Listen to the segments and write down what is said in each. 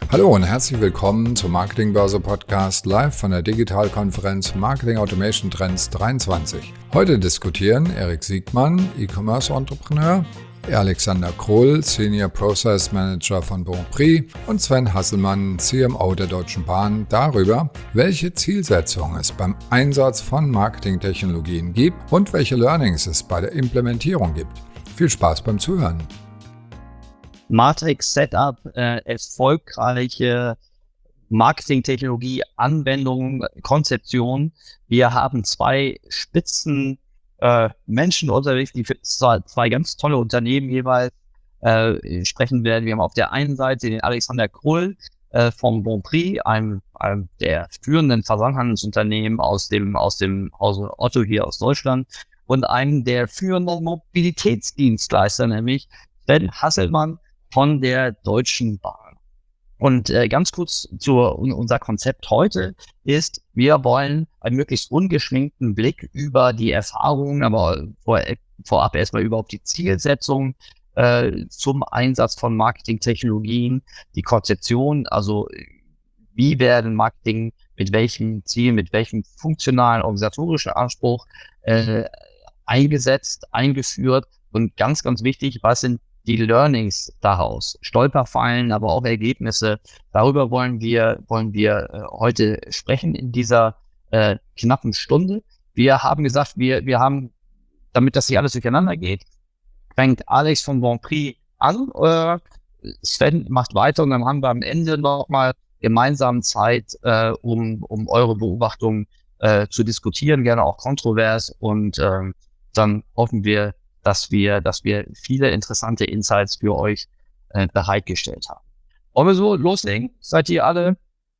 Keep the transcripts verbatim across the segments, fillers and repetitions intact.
Hallo und herzlich willkommen zum Marketingbörse Podcast live von der Digitalkonferenz Marketing Automation Trends dreiundzwanzig. Heute diskutieren Erik Siegmann, E-Commerce Entrepreneur, Alexander Kroll, Senior Process Manager von Bonprix und Sven Hasselmann, C M O der Deutschen Bahn, darüber, welche Zielsetzungen es beim Einsatz von Marketingtechnologien gibt und welche Learnings es bei der Implementierung gibt. Viel Spaß beim Zuhören. Matrix Setup, äh, erfolgreiche Marketingtechnologie, Anwendung, Konzeption. Wir haben zwei Spitzen äh, Menschen unterwegs, die für zwei, zwei ganz tolle Unternehmen jeweils äh, sprechen werden. Wir haben auf der einen Seite den Alexander Kroll äh, vom Bonprix, einem, einem der führenden Versandhandelsunternehmen aus dem aus dem Hause Otto hier aus Deutschland, und einen der führenden Mobilitätsdienstleister, nämlich Sven Hasselmann von der Deutschen Bahn. Und äh, ganz kurz zu unser Konzept heute ist, wir wollen einen möglichst ungeschminkten Blick über die Erfahrungen, aber vor, vorab erstmal überhaupt die Zielsetzung äh, zum Einsatz von Marketingtechnologien, die Konzeption, also wie werden Marketing mit welchem Ziel, mit welchem funktionalen, organisatorischen Anspruch äh, eingesetzt, eingeführt, und ganz, ganz wichtig, was sind die Learnings daraus, Stolperfallen, aber auch Ergebnisse. Darüber wollen wir wollen wir äh, heute sprechen in dieser äh, knappen Stunde. Wir haben gesagt, wir wir haben, damit das nicht alles durcheinander geht, fängt Alex von Bonprix an, äh, Sven macht weiter, und dann haben wir am Ende nochmal gemeinsam Zeit, äh, um um eure Beobachtungen äh, zu diskutieren, gerne auch kontrovers, und äh, dann hoffen wir, dass wir, dass wir viele interessante Insights für euch äh, bereitgestellt haben. Wollen wir so loslegen? Seid ihr alle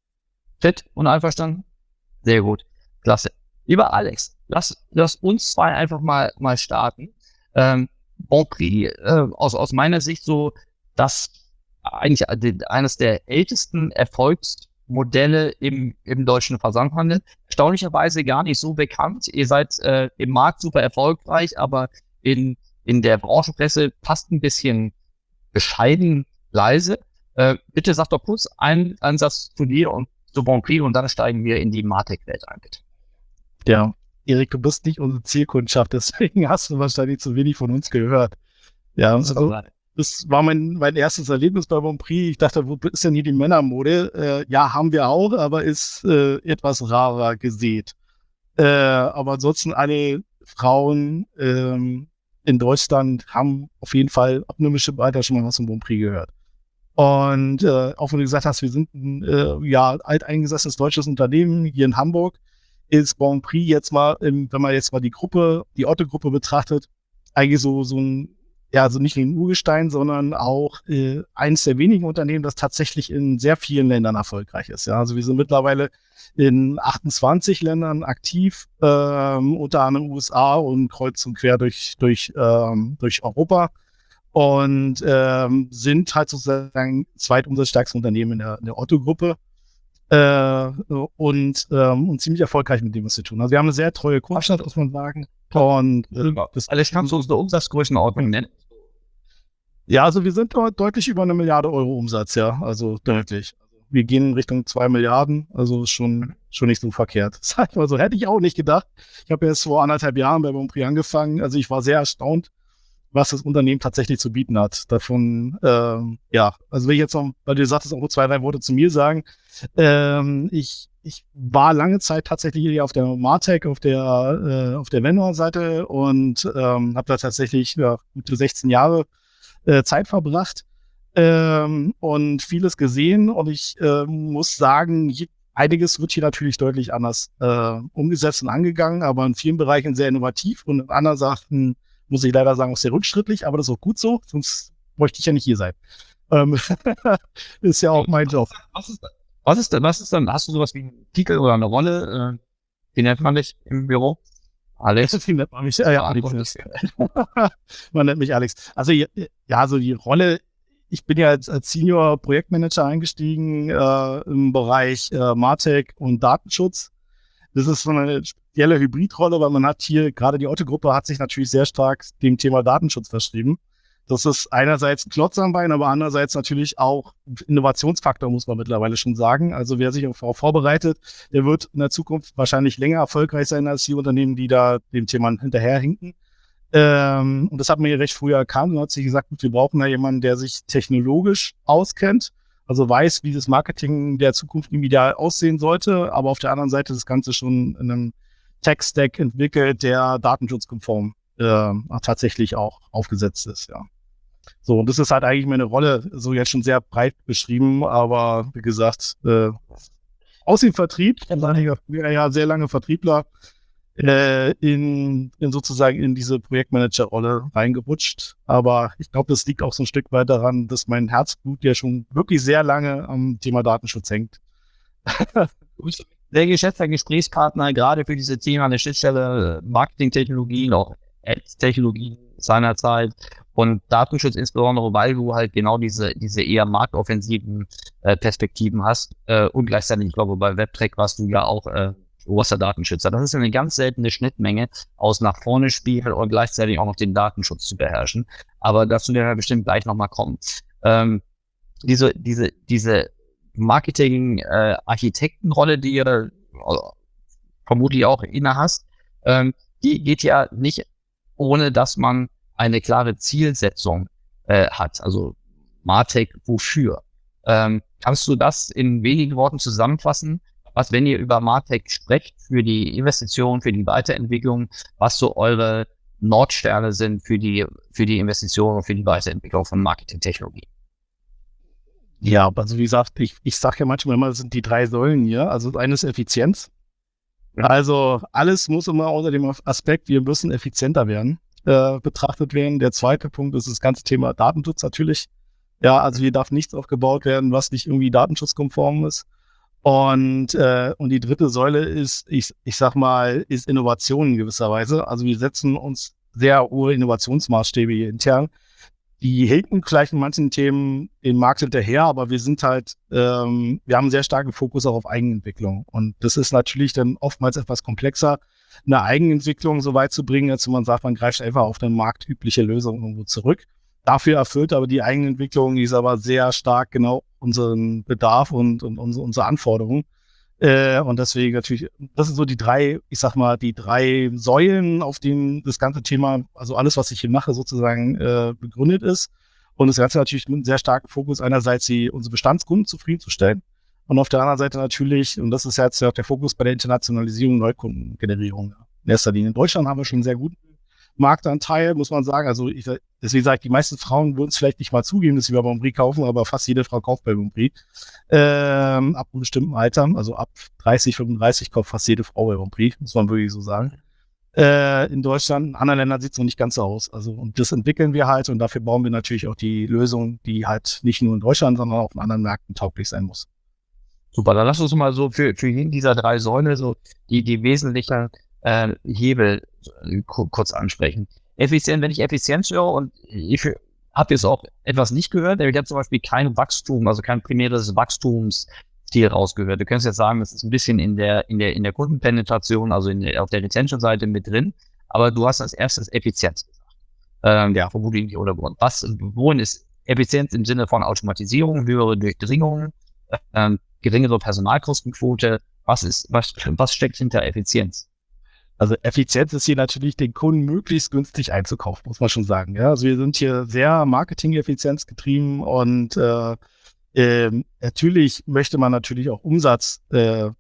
fit und einverstanden? Sehr gut. Klasse. Lieber Alex, lass, lass uns zwei einfach mal, mal starten. Ähm, Bonprix, äh, aus, aus meiner Sicht so, das eigentlich eines der ältesten Erfolgsmodelle im, im deutschen Versandhandel. Erstaunlicherweise gar nicht so bekannt. Ihr seid äh, im Markt super erfolgreich, aber in, in der Branchenpresse fast ein bisschen bescheiden leise. Äh, bitte sag doch kurz einen Ansatz zu dir und zu Bonprix, und dann steigen wir in die Martech-Welt ein, bitte. Ja, Erik, du bist nicht unsere Zielkundschaft, deswegen hast du wahrscheinlich zu wenig von uns gehört. Ja, also, das war mein, mein erstes Erlebnis bei Bonprix. Ich dachte, wo ist denn hier die Männermode? Äh, ja, haben wir auch, aber ist äh, etwas rarer gesät. Äh, aber ansonsten alle Frauen ähm, in Deutschland haben auf jeden Fall ab einem bestimmten Alter schon mal was von Bonprix gehört. Und äh, auch wenn du gesagt hast, wir sind ein äh, ja, alteingesessenes deutsches Unternehmen hier in Hamburg, ist Bonprix jetzt mal, im, wenn man jetzt mal die Gruppe, die Otto-Gruppe betrachtet, eigentlich so, so ein, ja, also nicht ein Urgestein, sondern auch äh, eines der wenigen Unternehmen, das tatsächlich in sehr vielen Ländern erfolgreich ist. Ja, also wir sind mittlerweile in achtundzwanzig Ländern aktiv, ähm, unter anderem U S A und kreuz und quer durch, durch, ähm, durch Europa, und ähm, sind halt sozusagen zweitumsatzstärkstes Unternehmen in der, in der Otto-Gruppe äh, und, ähm, und ziemlich erfolgreich mit dem, was wir tun. Also wir haben eine sehr treue Kundschaft, muss man sagen. Und äh, das Alles kannst du uns eine Umsatzgrößenordnung nennen? Ja, also wir sind dort deutlich über eine Milliarde Euro Umsatz, ja, also deutlich. Wir gehen in Richtung zwei Milliarden, also schon, schon nicht so verkehrt. Sag ich mal so, hätte ich auch nicht gedacht. Ich habe jetzt vor anderthalb Jahren bei Bonprix angefangen, also ich war sehr erstaunt, was das Unternehmen tatsächlich zu bieten hat. Davon, ähm, ja, also wenn ich jetzt noch, weil du sagtest, auch nur zwei, drei Worte zu mir sagen, ähm, ich, ich war lange Zeit tatsächlich hier auf der Martech, auf der, äh, auf der Vendor-Seite, und ähm, habe da tatsächlich ja, gute sechzehn Jahre äh, Zeit verbracht. Ähm, und vieles gesehen, und ich äh, muss sagen, einiges wird hier natürlich deutlich anders äh, umgesetzt und angegangen, aber in vielen Bereichen sehr innovativ, und in anderen Sachen, muss ich leider sagen, auch sehr rückschrittlich, aber das ist auch gut so, sonst bräuchte ich ja nicht hier sein. Ähm, ist ja auch mein Job. Was ist, was ist denn, was ist denn, hast du sowas wie einen Titel oder eine Rolle? Äh, wie nennt man dich im Büro? Alex? Wie nennt man mich? Ja, ja, Alex. Man nennt mich Alex. Also, ja, also die Rolle, ich bin ja als, als Senior Projektmanager eingestiegen äh, im Bereich äh, Martech und Datenschutz. Das ist so eine spezielle Hybridrolle, weil man hat hier, gerade die Otto-Gruppe hat sich natürlich sehr stark dem Thema Datenschutz verschrieben. das ist einerseits ein Klotz am Bein, aber andererseits natürlich auch Innovationsfaktor, muss man mittlerweile schon sagen. Also wer sich darauf vorbereitet, der wird in der Zukunft wahrscheinlich länger erfolgreich sein als die Unternehmen, die da dem Thema hinterherhinken. Ähm, und das hat man ja recht früh erkannt und hat sich gesagt, gut, wir brauchen da jemanden, der sich technologisch auskennt, also weiß, wie das Marketing der Zukunft im Ideal aussehen sollte, aber auf der anderen Seite das Ganze schon in einem Tech-Stack entwickelt, der datenschutzkonform äh, tatsächlich auch aufgesetzt ist, ja. So, und das ist halt eigentlich meine Rolle, so jetzt schon sehr breit beschrieben, aber wie gesagt, äh, aus dem Vertrieb, ich war ja sehr lange Vertriebler, äh, in, in sozusagen in diese Projektmanager-Rolle reingerutscht. Aber ich glaube, das liegt auch so ein Stück weit daran, dass mein Herzblut ja schon wirklich sehr lange am Thema Datenschutz hängt. Sehr geschätzter Gesprächspartner, gerade für diese Themen an der Schnittstelle Marketingtechnologien, auch Ads-Technologien seinerzeit und Datenschutz insbesondere, weil du halt genau diese diese eher marktoffensiven äh, Perspektiven hast äh, und gleichzeitig, ich glaube, bei WebTrack warst du ja auch äh, oberster Datenschützer. Das ist eine ganz seltene Schnittmenge aus nach vorne spielen und gleichzeitig auch noch den Datenschutz zu beherrschen. Aber dazu werden wir bestimmt gleich nochmal kommen. Ähm, diese diese diese Marketing-Architektenrolle, äh, die ihr äh, vermutlich auch inne hast, ähm, die geht ja nicht, ohne dass man eine klare Zielsetzung äh, hat. Also MarTech wofür? Ähm, kannst du das in wenigen Worten zusammenfassen, was, wenn ihr über MarTech sprecht, für die Investition, für die Weiterentwicklung, was so eure Nordsterne sind für die für die Investition und für die Weiterentwicklung von Marketingtechnologie? Ja, also wie gesagt, ich, ich sage ja manchmal immer, das sind die drei Säulen hier. Also das eine ist Effizienz. Also alles muss immer unter dem Aspekt, wir müssen effizienter werden, äh, betrachtet werden. Der zweite Punkt ist das ganze Thema Datenschutz natürlich. Ja, also hier darf nichts aufgebaut werden, was nicht irgendwie datenschutzkonform ist. Und, äh, und die dritte Säule ist, ich, ich sag mal, ist Innovation in gewisser Weise. Also wir setzen uns sehr hohe Innovationsmaßstäbe hier intern. Die hinken vielleicht in manchen Themen den Markt hinterher, aber wir sind halt, ähm, wir haben einen sehr starken Fokus auch auf Eigenentwicklung. Und das ist natürlich dann oftmals etwas komplexer, eine Eigenentwicklung so weit zu bringen, als wenn man sagt, man greift einfach auf eine marktübliche Lösung irgendwo zurück. Dafür erfüllt aber die Eigenentwicklung, die ist aber sehr stark genau unseren Bedarf und, und unsere, unsere Anforderungen. Äh, und deswegen natürlich, das sind so die drei, ich sag mal, die drei Säulen, auf denen das ganze Thema, also alles, was ich hier mache, sozusagen äh, begründet ist. Und das Ganze natürlich mit einem sehr starken Fokus, einerseits die, unsere Bestandskunden zufriedenzustellen und auf der anderen Seite natürlich, und das ist jetzt ja auch der Fokus bei der Internationalisierung, Neukundengenerierung. In erster Linie in Deutschland haben wir schon einen sehr guten Marktanteil, muss man sagen. Also ich, deswegen sage ich, die meisten Frauen würden es vielleicht nicht mal zugeben, dass sie bei Bonprix kaufen, aber fast jede Frau kauft bei Bonprix. Ähm, ab einem bestimmten Alter, also ab dreißig, fünfunddreißig kauft fast jede Frau bei Bonprix, muss man wirklich so sagen. Äh, in Deutschland, in anderen Ländern sieht es noch nicht ganz so aus. Also, und das entwickeln wir halt und dafür bauen wir natürlich auch die Lösung, die halt nicht nur in Deutschland, sondern auch in anderen Märkten tauglich sein muss. Super, dann lass uns mal so für, für jeden dieser drei Säulen so die, die wesentlichen äh, Hebel äh, kurz ansprechen. Effizient, wenn ich Effizienz höre und ich habe jetzt auch etwas nicht gehört, ich habe zum Beispiel kein Wachstum, also kein primäres Wachstumsziel rausgehört. Du könntest jetzt sagen, das ist ein bisschen in der in der in der Kundenpenetration, also in der, auf der Retention-Seite mit drin, aber du hast als erstes Effizienz gesagt. Ähm, ja, vermutlich nicht ohne Grund. Was, worin ist Effizienz im Sinne von Automatisierung, höhere Durchdringung, ähm, geringere Personalkostenquote? Was ist, was, was steckt hinter Effizienz? Also Effizienz ist hier natürlich, den Kunden möglichst günstig einzukaufen, muss man schon sagen. Ja, also wir sind hier sehr Marketing-Effizienz getrieben und äh, äh, natürlich möchte man natürlich auch Umsatz, äh,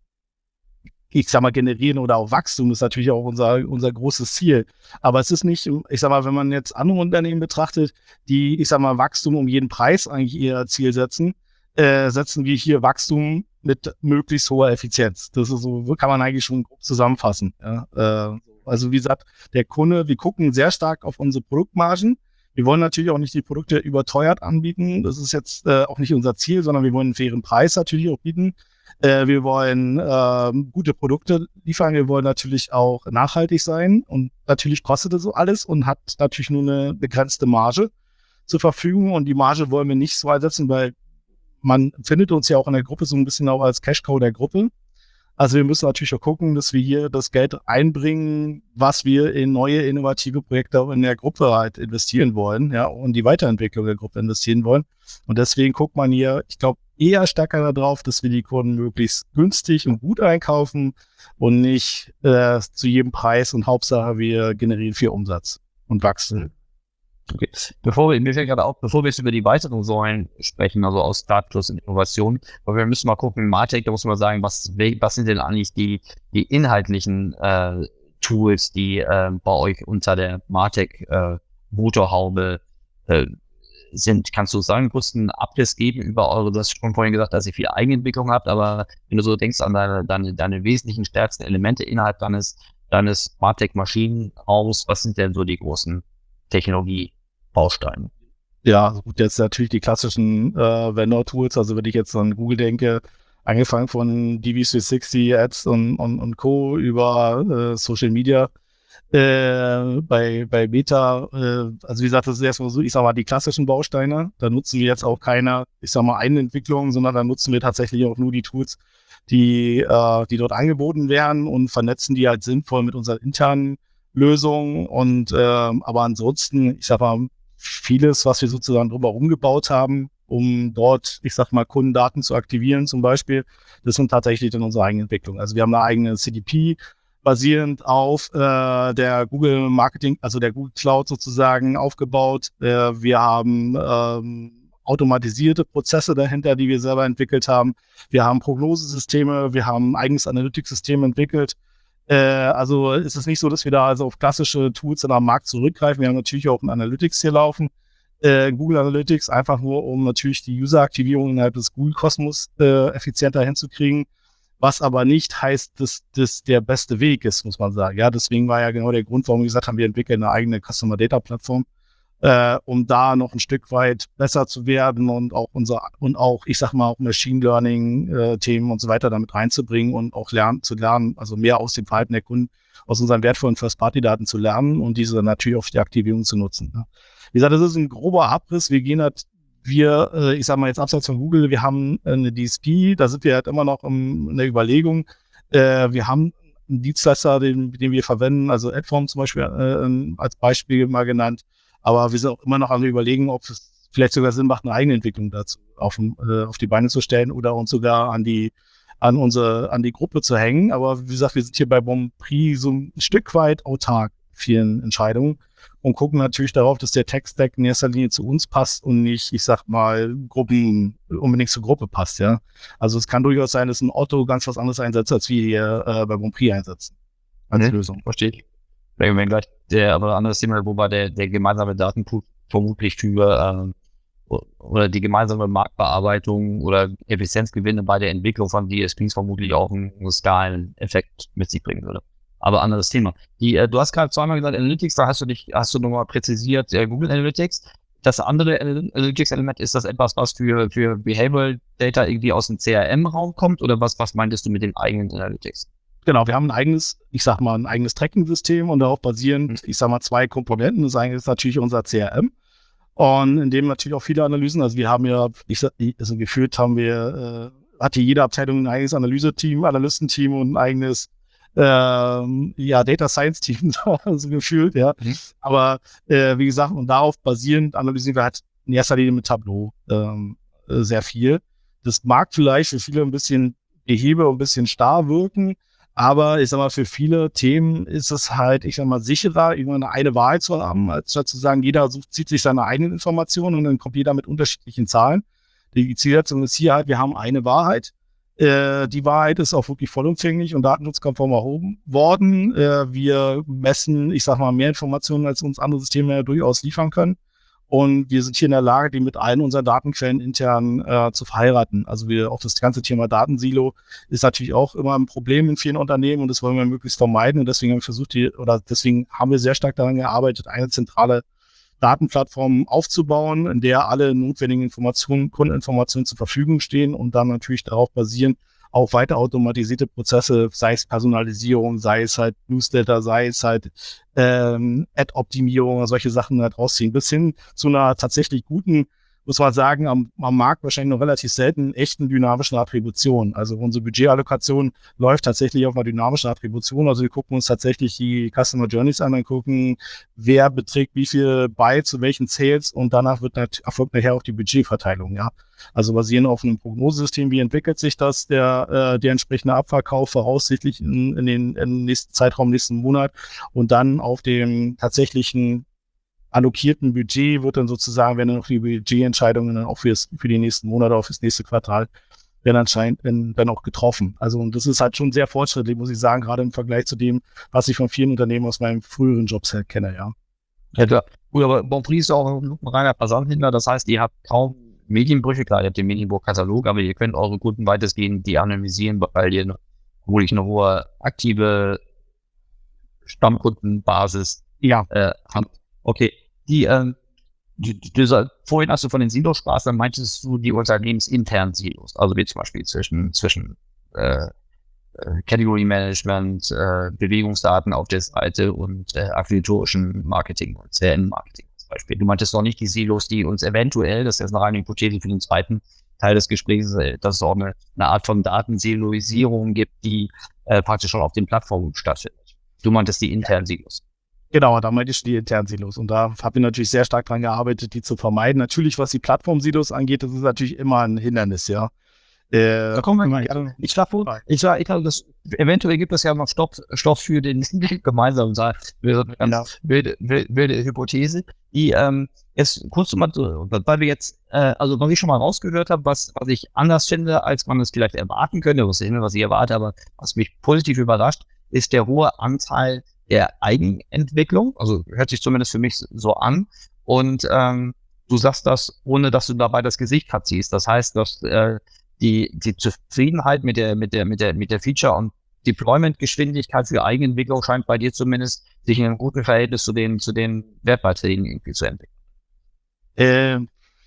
ich sag mal, generieren oder auch Wachstum ist natürlich auch unser unser großes Ziel. Aber es ist nicht, ich sag mal, wenn man jetzt andere Unternehmen betrachtet, die, ich sag mal, Wachstum um jeden Preis eigentlich ihr Ziel setzen, äh, setzen wir hier Wachstum mit möglichst hoher Effizienz. Das ist so, kann man eigentlich schon grob zusammenfassen. Ja? Äh, also wie gesagt, der Kunde, wir gucken sehr stark auf unsere Produktmargen. Wir wollen natürlich auch nicht die Produkte überteuert anbieten. Das ist jetzt äh, auch nicht unser Ziel, sondern wir wollen einen fairen Preis natürlich auch bieten. Äh, wir wollen äh, gute Produkte liefern. Wir wollen natürlich auch nachhaltig sein. Und natürlich kostet das so alles und hat natürlich nur eine begrenzte Marge zur Verfügung. Und die Marge wollen wir nicht so einsetzen, weil man findet uns ja auch in der Gruppe so ein bisschen auch als Cash-Cow der Gruppe. Also wir müssen natürlich auch gucken, dass wir hier das Geld einbringen, was wir in neue innovative Projekte in der Gruppe halt investieren wollen, ja, und die Weiterentwicklung der Gruppe investieren wollen. Und deswegen guckt man hier, ich glaube, eher stärker darauf, dass wir die Kunden möglichst günstig und gut einkaufen und nicht äh, zu jedem Preis und Hauptsache wir generieren viel Umsatz und wachsen. Okay. Bevor wir, mir fällt gerade auf, bevor wir jetzt über die weiteren Säulen sprechen, also aus Startplus und Innovation, weil wir müssen mal gucken, Martech, da muss man sagen, was, was sind denn eigentlich die, die inhaltlichen äh, Tools, die äh, bei euch unter der Martech äh, Motorhaube äh, sind? Kannst du sagen, kurz einen Abriss geben über eure, du hast schon vorhin gesagt, dass ihr viel Eigenentwicklung habt, aber wenn du so denkst an deine, deine, deine wesentlichen stärksten Elemente innerhalb deines, deines Martech Maschinenraums, was sind denn so die großen Technologie Bausteine? Ja, also gut, jetzt natürlich die klassischen äh, Vendor-Tools, also wenn ich jetzt an Google denke, angefangen von D V drei sechzig, Ads und, und, und Co. über äh, Social Media, äh, bei, bei Meta, äh, also wie gesagt, das ist erstmal so, ich sag mal, die klassischen Bausteine, da nutzen wir jetzt auch keine, ich sag mal, Eigenentwicklung, sondern da nutzen wir tatsächlich auch nur die Tools, die, äh, die dort angeboten werden und vernetzen die halt sinnvoll mit unseren internen Lösungen und, äh, aber ansonsten, ich sag mal, vieles, was wir sozusagen drumherum gebaut haben, um dort, ich sag mal, Kundendaten zu aktivieren zum Beispiel, das sind tatsächlich dann unsere eigene Entwicklung. Also wir haben eine eigene C D P basierend auf äh, der Google Marketing, also der Google Cloud sozusagen aufgebaut. Äh, wir haben ähm, automatisierte Prozesse dahinter, die wir selber entwickelt haben. Wir haben Prognosesysteme, wir haben ein eigenes Analytics-System entwickelt. Äh, also ist es nicht so, dass wir da also auf klassische Tools in am Markt zurückgreifen. Wir haben natürlich auch ein Analytics hier laufen, äh, Google Analytics, einfach nur, um natürlich die User-Aktivierung innerhalb des Google-Kosmos äh, effizienter hinzukriegen, was aber nicht heißt, dass das der beste Weg ist, muss man sagen. Ja, deswegen war ja genau der Grund, warum wir gesagt haben, wir entwickeln eine eigene Customer-Data-Plattform, äh, um da noch ein Stück weit besser zu werden und auch unser und auch, ich sag mal, auch Machine Learning äh, Themen und so weiter damit reinzubringen und auch lernen zu lernen, also mehr aus dem Verhalten der Kunden, aus unseren wertvollen First-Party-Daten zu lernen und diese natürlich auf die Aktivierung zu nutzen. Ne? Wie gesagt, das ist ein grober Abriss. Wir gehen halt, wir, äh, ich sag mal jetzt abseits von Google, wir haben eine D S P, da sind wir halt immer noch im, in der Überlegung. Äh, wir haben einen Dienstleister, den, den wir verwenden, also Adform zum Beispiel äh, als Beispiel mal genannt. Aber wir sind auch immer noch an der Überlegung, ob es vielleicht sogar Sinn macht, eine eigene Entwicklung dazu auf, äh, auf die Beine zu stellen oder uns sogar an die, an unsere, an die Gruppe zu hängen. Aber wie gesagt, wir sind hier bei Bonprix so ein Stück weit autark vielen Entscheidungen und gucken natürlich darauf, dass der Tech-Stack in erster Linie zu uns passt und nicht, ich sag mal, Gruppen, unbedingt zur Gruppe passt, ja. Also es kann durchaus sein, dass ein Otto ganz was anderes einsetzt, als wir hier äh, bei Bonprix einsetzen. Als mhm. Lösung. Verstehe ich. Wenn, wenn gleich der, aber anderes Thema, wobei der, der gemeinsame Datenpool vermutlich für, äh, oder die gemeinsame Marktbearbeitung oder Effizienzgewinne bei der Entwicklung von D S Ps vermutlich auch einen Skaleneffekt mit sich bringen würde. Aber anderes Thema. Die, äh, du hast gerade zweimal gesagt, Analytics, da hast du dich, hast du nochmal präzisiert, äh, Google Analytics. Das andere Analytics-Element, ist das etwas, was für, für Behavioral Data irgendwie aus dem C R M-Raum kommt oder was, was meintest du mit den eigenen Analytics? Genau, wir haben ein eigenes, ich sag mal, ein eigenes Tracking-System und darauf basierend, ich sag mal, zwei Komponenten. Das eine ist natürlich unser C R M und in dem natürlich auch viele Analysen. Also wir haben ja, ich sag, also geführt haben wir, äh, hatte jede Abteilung ein eigenes Analyse-Team, Analystenteam und ein eigenes ähm, ja, Data Science Team, also gefühlt, ja. Mhm. Aber äh, wie gesagt, und darauf basierend analysieren wir halt in erster Linie mit Tableau ähm, äh, sehr viel. Das mag vielleicht für viele ein bisschen behebe und ein bisschen starr wirken, aber ich sag mal, für viele Themen ist es halt, ich sag mal, sicherer, irgendwann eine Wahrheit zu haben, als statt zu sagen, jeder sucht, zieht sich seine eigenen Informationen und dann kommt jeder mit unterschiedlichen Zahlen. Die Zielsetzung ist hier halt, wir haben eine Wahrheit. Äh, die Wahrheit ist auch wirklich vollumfänglich und datenschutzkonform erhoben worden. Äh, wir messen, ich sag mal, mehr Informationen, als uns andere Systeme ja durchaus liefern können. Und wir sind hier in der Lage, die mit allen unseren Datenquellen intern äh, zu verheiraten. Also wir, auch das ganze Thema Datensilo ist natürlich auch immer ein Problem in vielen Unternehmen und das wollen wir möglichst vermeiden. Und deswegen haben wir versucht, die, oder deswegen haben wir sehr stark daran gearbeitet, eine zentrale Datenplattform aufzubauen, in der alle notwendigen Informationen, Kundeninformationen zur Verfügung stehen und dann natürlich darauf basieren, auch weiter automatisierte Prozesse, sei es Personalisierung, sei es halt Newsletter, sei es halt ähm, Ad-Optimierung oder solche Sachen halt rausziehen, bis hin zu einer tatsächlich guten muss man sagen, am, am Markt wahrscheinlich noch relativ selten echten dynamischen Attributionen. Also unsere Budgetallokation läuft tatsächlich auf einer dynamischen Attribution. Also wir gucken uns tatsächlich die Customer Journeys an, dann gucken, wer beträgt wie viel bei zu welchen Sales und danach wird nat- erfolgt nachher auch die Budgetverteilung, ja. Also basierend auf einem Prognosesystem, wie entwickelt sich das, der, äh, der entsprechende Abverkauf voraussichtlich in, in den im nächsten Zeitraum, nächsten Monat und dann auf dem tatsächlichen allokierten Budget wird dann sozusagen, wenn dann noch die Budgetentscheidungen dann auch fürs, für die nächsten Monate, auch fürs nächste Quartal, werden anscheinend dann, dann auch getroffen. Also und das ist halt schon sehr fortschrittlich, muss ich sagen, gerade im Vergleich zu dem, was ich von vielen Unternehmen aus meinem früheren Jobs halt kenne, ja. Ja, klar. Gut, aber Bonprix ist auch ein reiner Versandhändler, das heißt, ihr habt kaum Medienbrüche, klar, ihr habt den Medienbuch-Katalog, aber ihr könnt eure Kunden weitestgehend de-anonymisieren, weil ihr wirklich eine hohe aktive Stammkundenbasis Ja. äh, habt. Okay, die, ähm, die, die, die, vorhin hast du von den Silos sprachst, dann meintest du die unternehmensinternen Silos, also wie zum Beispiel zwischen, zwischen äh, äh, Category Management, äh, Bewegungsdaten auf der Seite und äh, akquisitorischen Marketing und C R M-Marketing zum Beispiel. Du meintest doch nicht die Silos, die uns eventuell, das ist jetzt eine reine Hypothese für den zweiten Teil des Gesprächs, dass es auch eine, eine Art von Datensiloisierung gibt, die äh, praktisch schon auf den Plattformen stattfindet. Du meintest die internen Silos. Genau, da meinte ich die internen Silos. Und da habe ich natürlich sehr stark dran gearbeitet, die zu vermeiden. Natürlich, was die Plattform-Silos angeht, das ist natürlich immer ein Hindernis, ja. Äh, da kommen wir mal. Ja, ich schlage vor, ich sage, ich glaube, das eventuell gibt es ja noch Stoff, Stoff für den gemeinsamen Saal. Genau. Wilde, wilde, wilde Hypothese. Die, ähm, jetzt kurz mal, weil wir jetzt, äh, also was ich schon mal rausgehört habe, was, was ich anders finde, als man es vielleicht erwarten könnte, was ich, was ich erwarte, aber was mich positiv überrascht, ist der hohe Anteil der Eigenentwicklung, also hört sich zumindest für mich so an. Und ähm, du sagst das, ohne dass du dabei das Gesicht verziehst. Das heißt, dass äh, die die Zufriedenheit mit der mit der mit der mit der Feature- und Deployment-Geschwindigkeit für Eigenentwicklung scheint bei dir zumindest sich in einem guten Verhältnis zu den zu den Wertbeiträgen irgendwie zu entwickeln. Äh,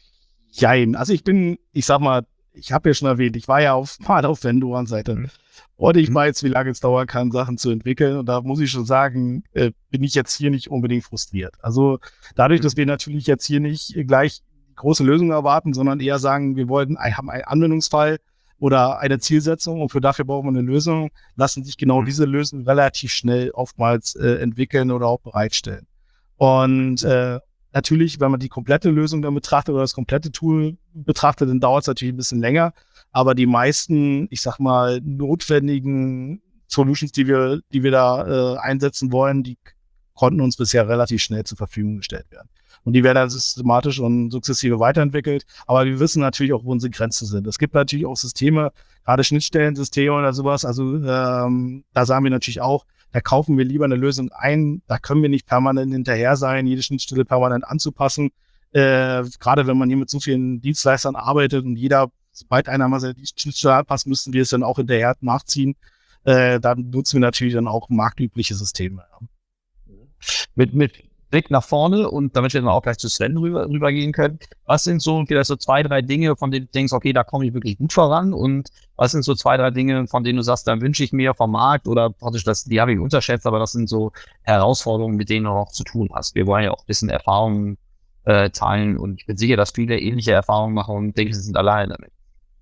jein. Also ich bin, ich sag mal, ich habe ja schon erwähnt, ich war ja auf mal auf Vendoren-Seite. Mhm. Und ich weiß, wie lange es dauern kann, Sachen zu entwickeln. Und da muss ich schon sagen, äh, bin ich jetzt hier nicht unbedingt frustriert. Also dadurch, dass wir natürlich jetzt hier nicht gleich große Lösungen erwarten, sondern eher sagen, wir wollen, haben einen Anwendungsfall oder eine Zielsetzung und für dafür brauchen wir eine Lösung, lassen sich genau diese Lösungen relativ schnell oftmals äh, entwickeln oder auch bereitstellen. Und äh, natürlich, wenn man die komplette Lösung dann betrachtet oder das komplette Tool betrachtet, dann dauert es natürlich ein bisschen länger. Aber die meisten, ich sag mal, notwendigen Solutions, die wir, die wir da äh, einsetzen wollen, die konnten uns bisher relativ schnell zur Verfügung gestellt werden. Und die werden dann systematisch und sukzessive weiterentwickelt. Aber wir wissen natürlich auch, wo unsere Grenzen sind. Es gibt natürlich auch Systeme, gerade Schnittstellensysteme oder sowas. Also ähm, da sagen wir natürlich auch, da kaufen wir lieber eine Lösung ein. Da können wir nicht permanent hinterher sein, jede Schnittstelle permanent anzupassen. Äh, gerade wenn man hier mit so vielen Dienstleistern arbeitet und jeder, sobald einer mal seine Schnittstelle anpasst, müssen wir es dann auch hinterher nachziehen. Äh, dann nutzen wir natürlich dann auch marktübliche Systeme. Ja. Mit, mit Blick nach vorne und damit wir dann auch gleich zu Sven rüber, rübergehen können. Was sind so vielleicht so zwei, drei Dinge, von denen du denkst, okay, da komme ich wirklich gut voran und was sind so zwei, drei Dinge, von denen du sagst, da wünsche ich mir vom Markt oder praktisch, das, die habe ich unterschätzt, aber das sind so Herausforderungen, mit denen du noch zu tun hast. Wir wollen ja auch ein bisschen Erfahrungen äh, teilen und ich bin sicher, dass viele ähnliche Erfahrungen machen und denke, sie sind alleine damit.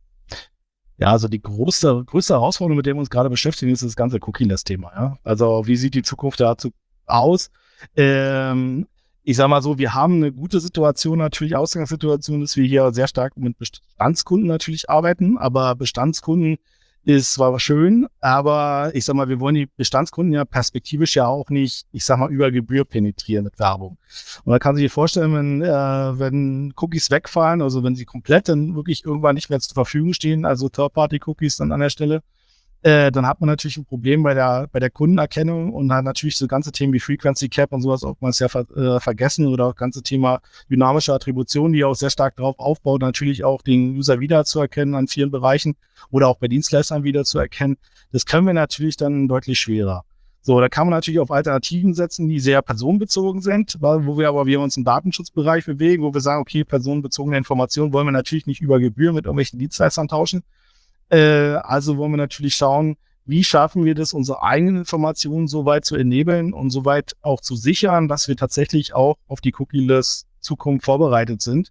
Ja, also die große, größte Herausforderung, mit der wir uns gerade beschäftigen, ist das ganze Cookie-Less-Thema. Ja? Also wie sieht die Zukunft dazu aus? Ähm, ich sag mal so, wir haben eine gute Situation, natürlich Ausgangssituation, dass wir hier sehr stark mit Bestandskunden natürlich arbeiten, aber Bestandskunden ist zwar schön, aber ich sag mal, wir wollen die Bestandskunden ja perspektivisch ja auch nicht, ich sag mal, über Gebühr penetrieren mit Werbung. Und man kann sich vorstellen, wenn, äh, wenn Cookies wegfallen, also wenn sie komplett dann wirklich irgendwann nicht mehr zur Verfügung stehen, also Third-Party-Cookies dann an der Stelle, Äh, dann hat man natürlich ein Problem bei der bei der Kundenerkennung und hat natürlich so ganze Themen wie Frequency Cap und sowas oftmals ja ver, äh, vergessen oder auch ganze Thema dynamische Attribution, die auch sehr stark darauf aufbaut, natürlich auch den User wiederzuerkennen an vielen Bereichen oder auch bei Dienstleistern wiederzuerkennen. Das können wir natürlich dann deutlich schwerer. So, da kann man natürlich auf Alternativen setzen, die sehr personenbezogen sind, weil, wo wir aber wir uns im Datenschutzbereich bewegen, wo wir sagen, okay, personenbezogene Informationen wollen wir natürlich nicht über Gebühr mit irgendwelchen Dienstleistern tauschen. Äh, also wollen wir natürlich schauen, wie schaffen wir das, unsere eigenen Informationen so weit zu enablen und so weit auch zu sichern, dass wir tatsächlich auch auf die Cookie-less Zukunft vorbereitet sind.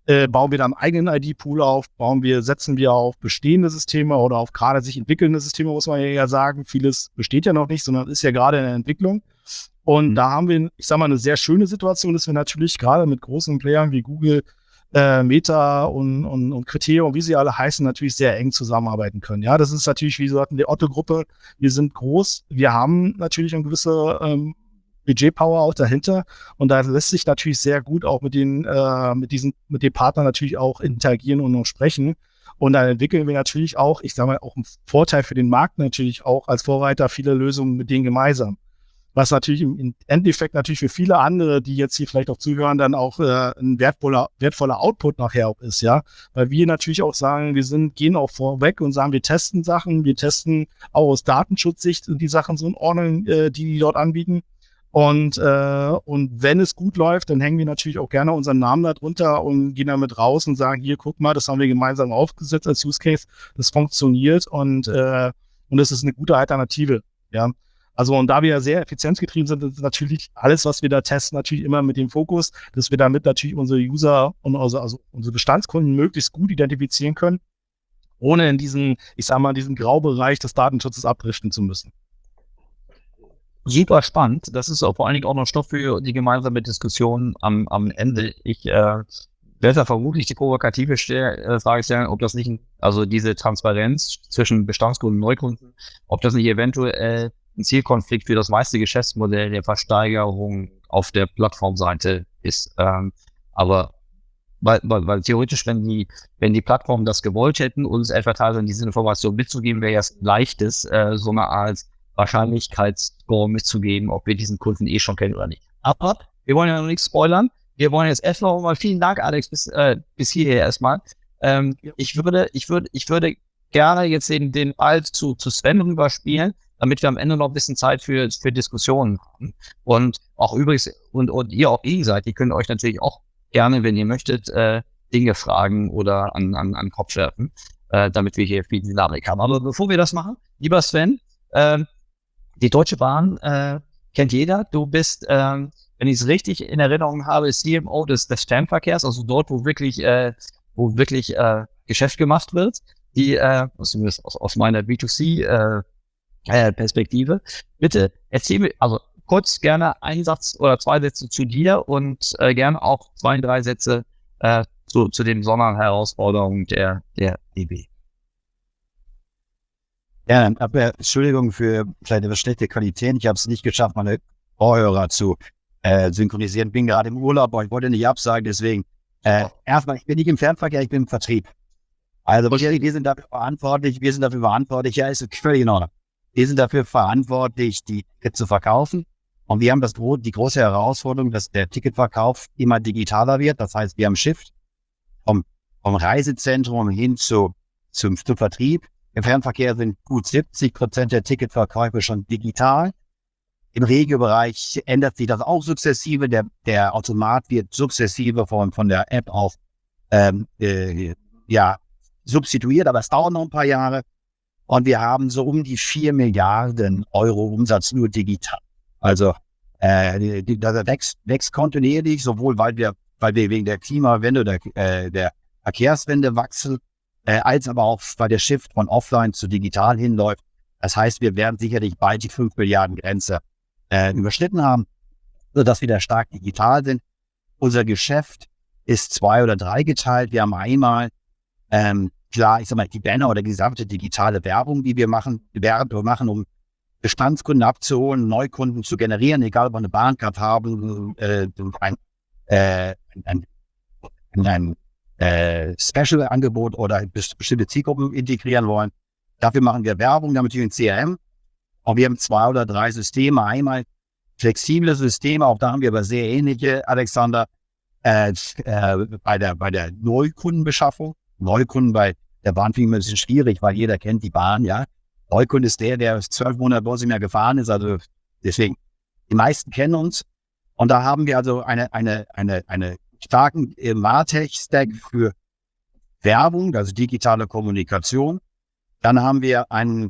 Äh, bauen wir dann einen eigenen I D-Pool auf, bauen wir, setzen wir auf bestehende Systeme oder auf gerade sich entwickelnde Systeme, muss man ja sagen. Vieles besteht ja noch nicht, sondern ist ja gerade in der Entwicklung. Und mhm. da haben wir, ich sag mal, eine sehr schöne Situation, dass wir natürlich gerade mit großen Playern wie Google, äh, Meta und, und, und Criteo, wie sie alle heißen, natürlich sehr eng zusammenarbeiten können. Ja, das ist natürlich, wie gesagt, die Otto-Gruppe. Wir sind groß, wir haben natürlich eine gewisse ähm, Budget-Power auch dahinter und da lässt sich natürlich sehr gut auch mit den äh, mit diesen mit den Partnern natürlich auch interagieren und noch sprechen und dann entwickeln wir natürlich auch, ich sage mal, auch einen Vorteil für den Markt natürlich auch als Vorreiter viele Lösungen mit denen gemeinsam, was natürlich im Endeffekt natürlich für viele andere, die jetzt hier vielleicht auch zuhören, dann auch äh, ein wertvoller wertvoller Output nachher auch ist, ja, weil wir natürlich auch sagen, wir sind gehen auch vorweg und sagen, wir testen Sachen, wir testen auch aus Datenschutzsicht die Sachen so in Ordnung, äh, die die dort anbieten. Und, äh, und wenn es gut läuft, dann hängen wir natürlich auch gerne unseren Namen da drunter und gehen damit raus und sagen, hier, guck mal, das haben wir gemeinsam aufgesetzt als Use Case, das funktioniert und, äh, und das ist eine gute Alternative. Ja, also und da wir ja sehr effizienzgetrieben sind, ist natürlich alles, was wir da testen, natürlich immer mit dem Fokus, dass wir damit natürlich unsere User und also, also unsere Bestandskunden möglichst gut identifizieren können, ohne in diesen, ich sag mal, diesen Graubereich des Datenschutzes abdriften zu müssen. Super spannend. Das ist auch vor allen Dingen auch noch Stoff für die gemeinsame Diskussion am, am Ende. Ich äh, werde da vermutlich die provokative Stell- äh, Frage stellen, ob das nicht, ein, also diese Transparenz zwischen Bestandskunden und Neukunden, ob das nicht eventuell ein Zielkonflikt für das meiste Geschäftsmodell der Versteigerung auf der Plattformseite ist. Ähm, aber weil, weil, weil theoretisch, wenn die, wenn die Plattformen das gewollt hätten, uns Advertisern diese Information mitzugeben, wäre ja es leichtes, äh, so eine Art Wahrscheinlichkeitsscore mitzugeben, ob wir diesen Kunden eh schon kennen oder nicht. Aber wir wollen ja noch nichts spoilern. Wir wollen jetzt erstmal mal, vielen Dank, Alex, bis, äh, bis hierher erstmal. Ähm, ja. Ich würde, ich würde, ich würde gerne jetzt den, den Ball zu, zu Sven rüberspielen, damit wir am Ende noch ein bisschen Zeit für, für Diskussionen haben. Und auch übrigens, und, und ihr auch gegenseitig könnt euch natürlich auch gerne, wenn ihr möchtet, äh, Dinge fragen oder an, an, an den Kopf werfen, äh, damit wir hier viel Dynamik haben. Aber bevor wir das machen, lieber Sven, äh, die Deutsche Bahn äh, kennt jeder. Du bist, ähm, wenn ich es richtig in Erinnerung habe, C M O des, des Fernverkehrs, also dort, wo wirklich, äh, wo wirklich äh, Geschäft gemacht wird. Die äh, aus, aus meiner B zwei C äh, äh, Perspektive. Bitte erzähl mir, also kurz gerne einen Satz oder zwei Sätze zu dir und äh, gerne auch zwei, drei Sätze äh, zu, zu den Sonderherausforderungen der der D B. Ja, aber Entschuldigung für vielleicht eine schlechte Qualität. Ich habe es nicht geschafft, meine Ohrhörer zu äh, synchronisieren. Bin gerade im Urlaub, aber ich wollte nicht absagen, deswegen äh, erstmal, ich bin nicht im Fernverkehr, ich bin im Vertrieb. Also wir, wir sind dafür verantwortlich, wir sind dafür verantwortlich, ja, ist völlig in Ordnung. Wir sind dafür verantwortlich, die Tickets zu verkaufen. Und wir haben das, die große Herausforderung, dass der Ticketverkauf immer digitaler wird. Das heißt, wir haben Shift vom, vom Reisezentrum hin zu, zum, zum Vertrieb. Im Fernverkehr sind gut siebzig Prozent der Ticketverkäufe schon digital. Im Regiobereich ändert sich das auch sukzessive. Der, der Automat wird sukzessive von, von der App auf ähm, äh, ja, substituiert, aber es dauert noch ein paar Jahre. Und wir haben so um die vier Milliarden Euro Umsatz nur digital. Also äh, die, das wächst, wächst kontinuierlich, sowohl weil wir, weil wir wegen der Klimawende oder äh, der Verkehrswende wachsen, Äh, als aber auch, weil der Shift von offline zu digital hinläuft. Das heißt, wir werden sicherlich bald die fünf Milliarden Grenze äh, überschritten haben, sodass wir da stark digital sind. Unser Geschäft ist zwei- oder drei geteilt. Wir haben einmal, ähm, klar, ich sag mal, die Banner oder die gesamte digitale Werbung, die wir machen, wir machen, um Bestandskunden abzuholen, Neukunden zu generieren, egal ob wir eine Bahncard haben, äh, ein, äh, ein, ein, ein Äh, Special-Angebot oder bestimmte Zielgruppen integrieren wollen. Dafür machen wir Werbung, damit wir ein C R M. Und wir haben zwei oder drei Systeme. Einmal flexible Systeme, auch da haben wir aber sehr ähnliche, Alexander, äh, äh, bei der, bei der Neukundenbeschaffung. Neukunden bei der Bahn finde ich ein bisschen schwierig, weil jeder kennt die Bahn, ja. Neukunde ist der, der zwölf Monate bei uns nicht mehr gefahren ist, also deswegen, die meisten kennen uns. Und da haben wir also eine, eine, eine, eine starken MarTech-Stack für Werbung, also digitale Kommunikation. Dann haben wir einen,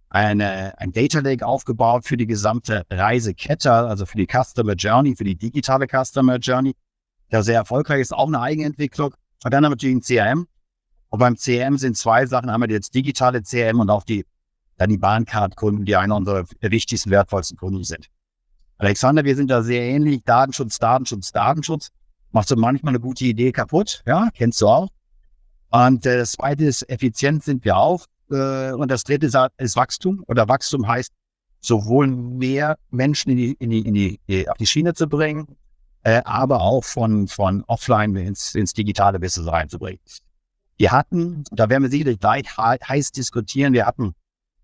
eine, ein Data Lake aufgebaut für die gesamte Reisekette, also für die Customer Journey, für die digitale Customer Journey, der sehr erfolgreich ist, auch eine Eigenentwicklung. Und dann haben wir natürlich ein C R M. Und beim C R M sind zwei Sachen. Einmal das digitale C R M und auch die, dann die Bahncard-Kunden, die einer unserer wichtigsten, wertvollsten Kunden sind. Alexander, wir sind da sehr ähnlich. Datenschutz, Datenschutz, Datenschutz. Macht so manchmal eine gute Idee kaputt. Ja, kennst du auch. Und äh, das zweite ist, effizient sind wir auch. Äh, und das dritte ist, ist Wachstum. Oder Wachstum heißt, sowohl mehr Menschen in die, in die, in die, die auf die Schiene zu bringen, äh, aber auch von, von offline ins, ins digitale Business reinzubringen. Wir hatten, da werden wir sicherlich gleich heiß diskutieren, wir hatten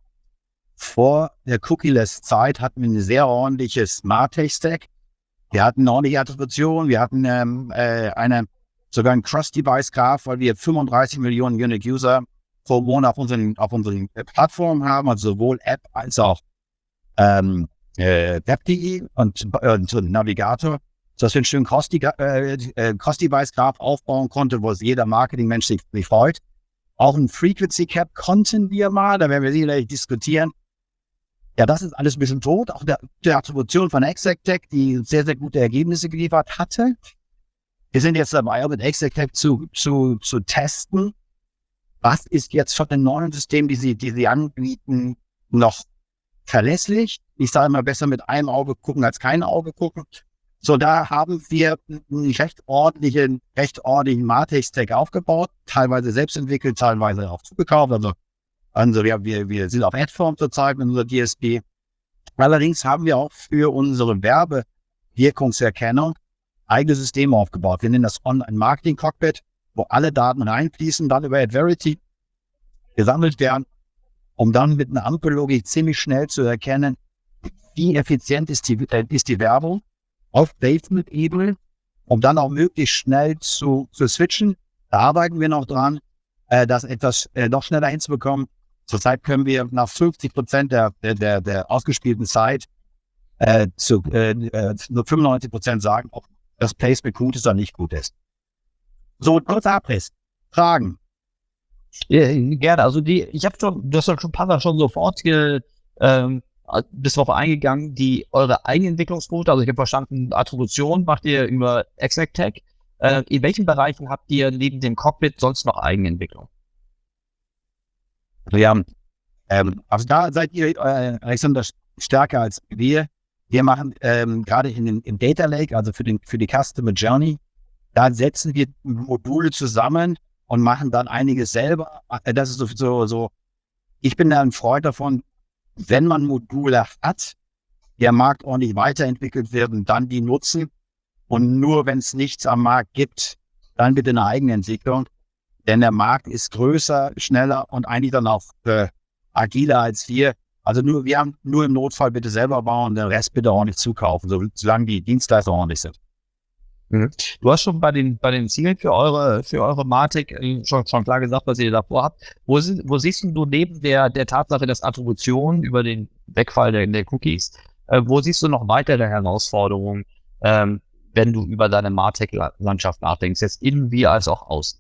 vor der Cookie-less-Zeit hatten wir ein sehr ordentliches MarTech-Stack. Wir hatten eine ordentliche Attribution, wir hatten ähm, äh, eine, sogar ein Cross-Device-Graph, weil wir fünfunddreißig Millionen Unique-User pro Monat auf unseren, auf unseren Plattformen haben, also sowohl App als auch ähm, äh, Web punkt de und, äh, und Navigator, sodass wir einen schönen Cross-Device-Graph aufbauen konnten, wo es jeder Marketing-Mensch sich, sich freut. Auch ein Frequency-Cap konnten wir mal, da werden wir sicherlich diskutieren. Ja, das ist alles ein bisschen tot. Auch der, der Attribution von ExactTech, die sehr, sehr gute Ergebnisse geliefert hatte. Wir sind jetzt dabei, auch mit ExactTech zu, zu, zu testen. Was ist jetzt von den neuen Systemen, die sie, die sie anbieten, noch verlässlich? Ich sage immer, besser mit einem Auge gucken als kein Auge gucken. So, da haben wir einen recht ordentlichen, recht ordentlichen MarTech-Stack aufgebaut, teilweise selbst entwickelt, teilweise auch zugekauft. Also, also wir, wir, wir sind auf Adform zurzeit mit unserer D S P. Allerdings haben wir auch für unsere Werbewirkungserkennung eigene Systeme aufgebaut. Wir nennen das Online-Marketing-Cockpit, wo alle Daten reinfließen, dann über AdVerity gesammelt werden, um dann mit einer Ampellogik ziemlich schnell zu erkennen, wie effizient ist die, äh, ist die Werbung auf Placement-Ebene, um dann auch möglichst schnell zu, zu switchen. Da arbeiten wir noch dran, äh, das etwas äh, noch schneller hinzubekommen. Zurzeit können wir nach fünfzig Prozent der, der, der ausgespielten Zeit äh, zu äh, nur fünfundneunzig Prozent sagen, ob das Placement gut ist oder nicht gut ist. So, kurzer Abriss. Fragen? Ja, gerne. Also die, ich habe schon, du hast ja schon ein paar Mal schon sofort ge, ähm, bist darauf eingegangen, die eure Eigenentwicklungsquote, also ich habe verstanden, Attribution macht ihr über ExactTech. Äh, in welchen Bereichen habt ihr neben dem Cockpit sonst noch Eigenentwicklung? Wir haben, ähm, also da seid ihr, äh, Alexander, stärker als wir. Wir machen ähm, gerade in den, im Data Lake, also für, den, für die Customer Journey, da setzen wir Module zusammen und machen dann einiges selber. Das ist so, so, so, ich bin da ein Freund davon, wenn man Module hat, der Markt ordentlich weiterentwickelt werden, dann die nutzen. Und nur wenn es nichts am Markt gibt, dann bitte eine Eigenentwicklung. Denn der Markt ist größer, schneller und eigentlich dann auch äh, agiler als wir. Also nur, wir haben nur im Notfall bitte selber bauen und den Rest bitte ordentlich zukaufen, so, solange die Dienstleister ordentlich sind. Mhm. Du hast schon bei den, bei den Zielen für eure, für eure MarTech schon, schon klar gesagt, was ihr davor habt. Wo, sind, wo siehst du neben der, der Tatsache, dass Attribution über den Wegfall der, der Cookies, äh, wo siehst du noch weitere Herausforderungen, ähm, wenn du über deine MarTech-Landschaft nachdenkst, jetzt innen wie als auch außen?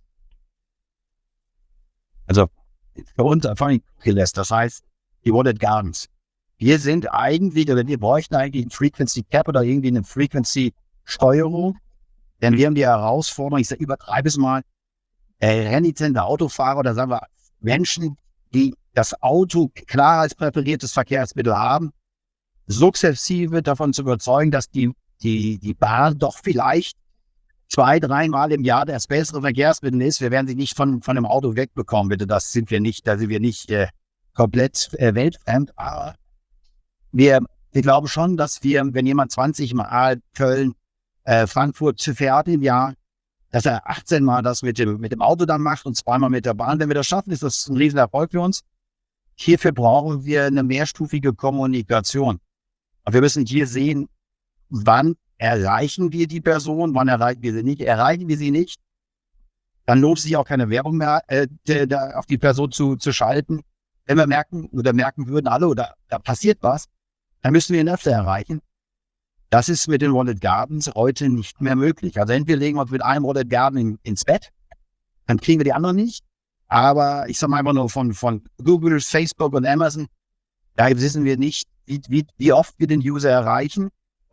Also, für uns vor allem Cookie-less, das heißt, die Wallet Gardens. Wir sind eigentlich, oder wir bräuchten eigentlich ein Frequency Cap oder irgendwie eine Frequency Steuerung. Denn wir haben die Herausforderung, ich sage, übertreibe es mal, äh, renitente Autofahrer oder sagen wir Menschen, die das Auto klar als präferiertes Verkehrsmittel haben, sukzessive davon zu überzeugen, dass die, die, die Bahn doch vielleicht zwei, dreimal im Jahr das bessere Verkehrsmittel ist. Wir werden sie nicht von, von dem Auto wegbekommen, bitte. Das sind wir nicht, da sind wir nicht äh, komplett äh, weltfremd. Aber wir, wir glauben schon, dass wir, wenn jemand zwanzig Mal Köln, Äh, Frankfurt fährt im Jahr, dass er achtzehn Mal das mit dem, mit dem Auto dann macht und zweimal mit der Bahn. Wenn wir das schaffen, ist das ein Riesenerfolg für uns. Hierfür brauchen wir eine mehrstufige Kommunikation. Und wir müssen hier sehen, wann erreichen wir die Person, wann erreichen wir sie nicht. Erreichen wir sie nicht, dann lohnt es sich auch keine Werbung mehr äh, de, de, auf die Person zu, zu schalten. Wenn wir merken oder merken würden alle, oder da passiert was, dann müssen wir ihn öfter erreichen. Das ist mit den Wallet Gardens heute nicht mehr möglich. Also entweder legen wir uns mit einem Wallet Garden in, ins Bett, dann kriegen wir die anderen nicht. Aber ich sage mal einfach nur von, von Google, Facebook und Amazon, da wissen wir nicht, wie, wie, wie oft wir den User erreichen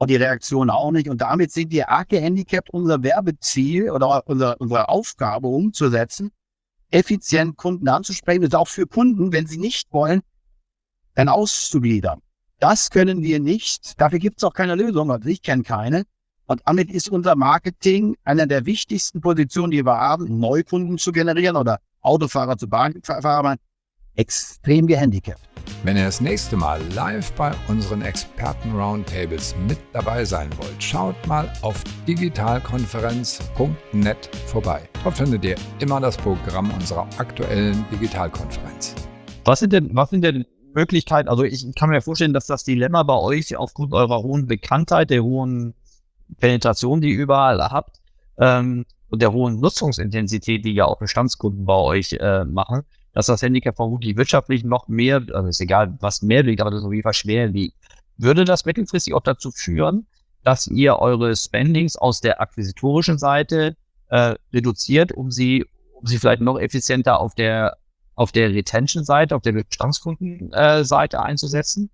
und die Reaktion auch nicht. Und damit sind wir arg gehandicapt, unser Werbeziel oder unser, unsere Aufgabe umzusetzen, effizient Kunden anzusprechen und auch für Kunden, wenn sie nicht wollen, dann auszugliedern. Das können wir nicht. Dafür gibt es auch keine Lösung. Also ich kenne keine. Und damit ist unser Marketing einer der wichtigsten Positionen, die wir haben, Neukunden zu generieren oder Autofahrer zu Bahnfahrern, extrem gehandicapt. Wenn ihr das nächste Mal live bei unseren Experten-Roundtables mit dabei sein wollt, schaut mal auf digitalkonferenz punkt net vorbei. Dort findet ihr immer das Programm unserer aktuellen Digitalkonferenz. Was sind denn, was sind denn Möglichkeiten? Also ich kann mir vorstellen, dass das Dilemma bei euch aufgrund eurer hohen Bekanntheit, der hohen Penetration, die ihr überall habt, ähm, und der hohen Nutzungsintensität, die ja auch Bestandskunden bei euch äh, machen, dass das Handicap vermutlich wirtschaftlich noch mehr, also ist egal, was mehr liegt, aber das auf jeden Fall schwer liegt. Würde das mittelfristig auch dazu führen, dass ihr eure Spendings aus der akquisitorischen Seite äh, reduziert, um sie, um sie vielleicht noch effizienter auf der auf der Retention-Seite, auf der Bestandskundenseite äh, einzusetzen?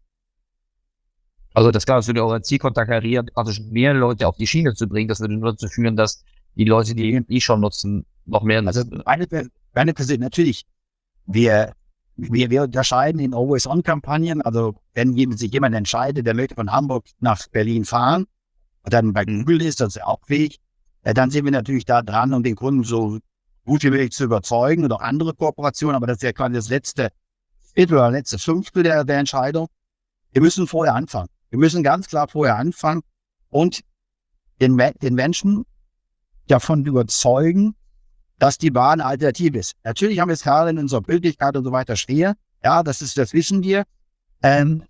Also das, klar, das würde euer Ziel konterkarieren, also mehr Leute auf die Schiene zu bringen. Das würde nur dazu führen, dass die Leute, die eh schon nutzen, noch mehr nutzen. Also meine, meine Person, natürlich, wir, wir, wir unterscheiden in Always-On-Kampagnen. Also wenn sich jemand entscheidet, der möchte von Hamburg nach Berlin fahren und dann bei Google ist, das ist auch Weg, dann sind wir natürlich da dran, um den Kunden so gut wie möglich zu überzeugen und auch andere Kooperationen. Aber das ist ja quasi das letzte Viertel oder letzte Fünftel der, der Entscheidung. Wir müssen vorher anfangen. Wir müssen ganz klar vorher anfangen und den, den Menschen davon überzeugen, dass die Bahn eine Alternative ist. Natürlich haben wir es gerade in unserer Bildlichkeit und so weiter schwer. Ja, das ist, das wissen wir. Ähm,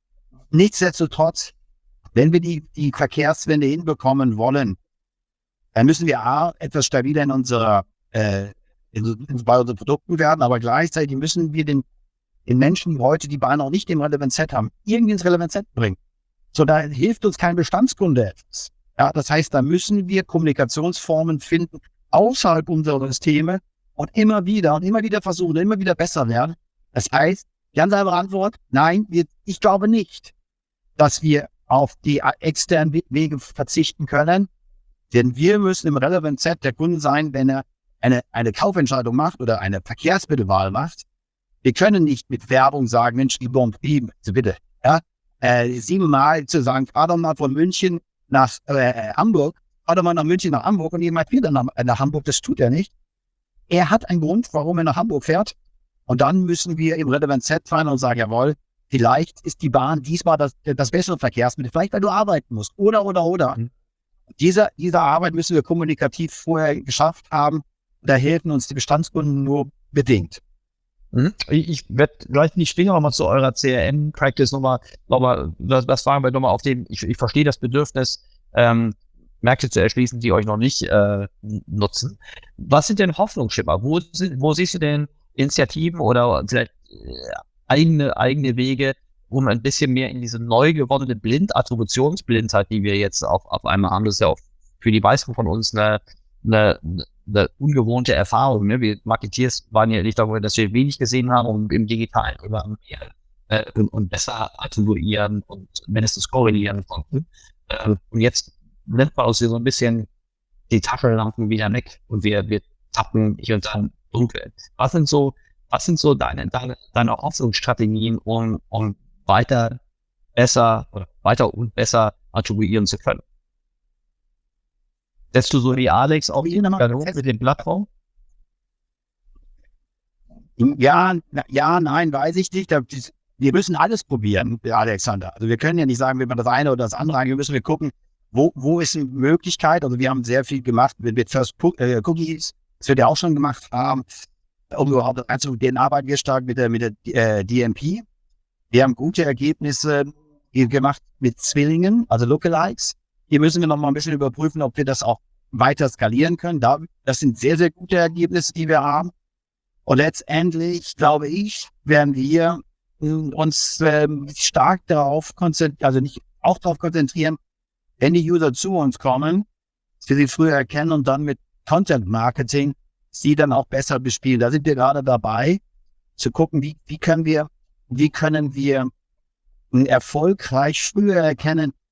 nichtsdestotrotz, wenn wir die, die Verkehrswende hinbekommen wollen, dann müssen wir A, etwas stabiler in unserer, äh, in, in, bei unseren Produkten werden, aber gleichzeitig müssen wir den, den Menschen, die heute die Bahn noch nicht im Relevant-Set haben, irgendwie ins Relevant-Set bringen. So, da hilft uns kein Bestandskunde etwas. Ja, das heißt, da müssen wir Kommunikationsformen finden außerhalb unserer Systeme und immer wieder und immer wieder versuchen, immer wieder besser werden. Das heißt, ganz einfache Antwort, nein, wir, ich glaube nicht, dass wir auf die externen Wege verzichten können, denn wir müssen im Relevant Set der Kunde sein, wenn er eine, eine Kaufentscheidung macht oder eine Verkehrsmittelwahl macht. Wir können nicht mit Werbung sagen, Mensch, die Bon Prix, bitte, ja, äh, siebenmal zu sagen, fahr doch mal von München nach äh, Hamburg, fahr doch mal nach München nach Hamburg und jemand wieder nach, nach Hamburg, das tut er nicht. Er hat einen Grund, warum er nach Hamburg fährt und dann müssen wir im Relevant Set fahren und sagen, jawohl, vielleicht ist die Bahn diesmal das, das bessere Verkehrsmittel, vielleicht weil du arbeiten musst, oder, oder, oder. Mhm. Diese, diese Arbeit müssen wir kommunikativ vorher geschafft haben, da helfen uns die Bestandskunden nur bedingt. Ich, ich werde gleich die Stinger nochmal zu eurer C R M-Practice nochmal, nochmal, das, das fragen wir nochmal auf den, ich, ich verstehe das Bedürfnis, ähm, Märkte zu erschließen, die euch noch nicht äh, nutzen. Was sind denn Hoffnungsschimmer? Wo, sind, wo siehst du denn Initiativen oder vielleicht äh, eigene, eigene Wege, um ein bisschen mehr in diese neu gewonnene Blind, Attributionsblindheit, die wir jetzt auf, auf einmal haben, das ist ja auch für die meisten von uns eine, eine, eine ungewohnte Erfahrung. Ne? Wir Marketeers waren ja nicht darüber, dass wir wenig gesehen haben und im Digitalen immer mehr äh, und, und besser attribuieren und mindestens korrelieren konnten. Äh, und jetzt nimmt man uns hier so ein bisschen die Taschenlampen wieder weg und wir, wir tappen hier und da dunkel. Was sind so, was sind so deine, deine, deine Hoffnungsstrategien, um, um weiter besser oder weiter und besser attribuieren zu können? Setzt du so wie Alex auch mit den Plattformen? Ja, ja, nein, weiß ich nicht. Wir müssen alles probieren, Alexander. Also wir können ja nicht sagen, wir machen das eine oder das andere. Wir müssen wir gucken, wo, wo ist eine Möglichkeit. Also wir haben sehr viel gemacht mit, mit First Cookies, das wir ja auch schon gemacht haben. Um überhaupt einzugehen, arbeiten wir stark mit der, mit der äh, D M P. Wir haben gute Ergebnisse gemacht mit Zwillingen, also Lookalikes. Hier müssen wir noch mal ein bisschen überprüfen, ob wir das auch weiter skalieren können. Da, das sind sehr, sehr gute Ergebnisse, die wir haben. Und letztendlich, glaube ich, werden wir uns ähm, stark darauf konzentrieren, also nicht auch darauf konzentrieren, wenn die User zu uns kommen, dass wir sie früher erkennen und dann mit Content Marketing sie dann auch besser bespielen. Da sind wir gerade dabei, zu gucken, wie, wie können wir, wie können wir erfolgreich früher erkennen,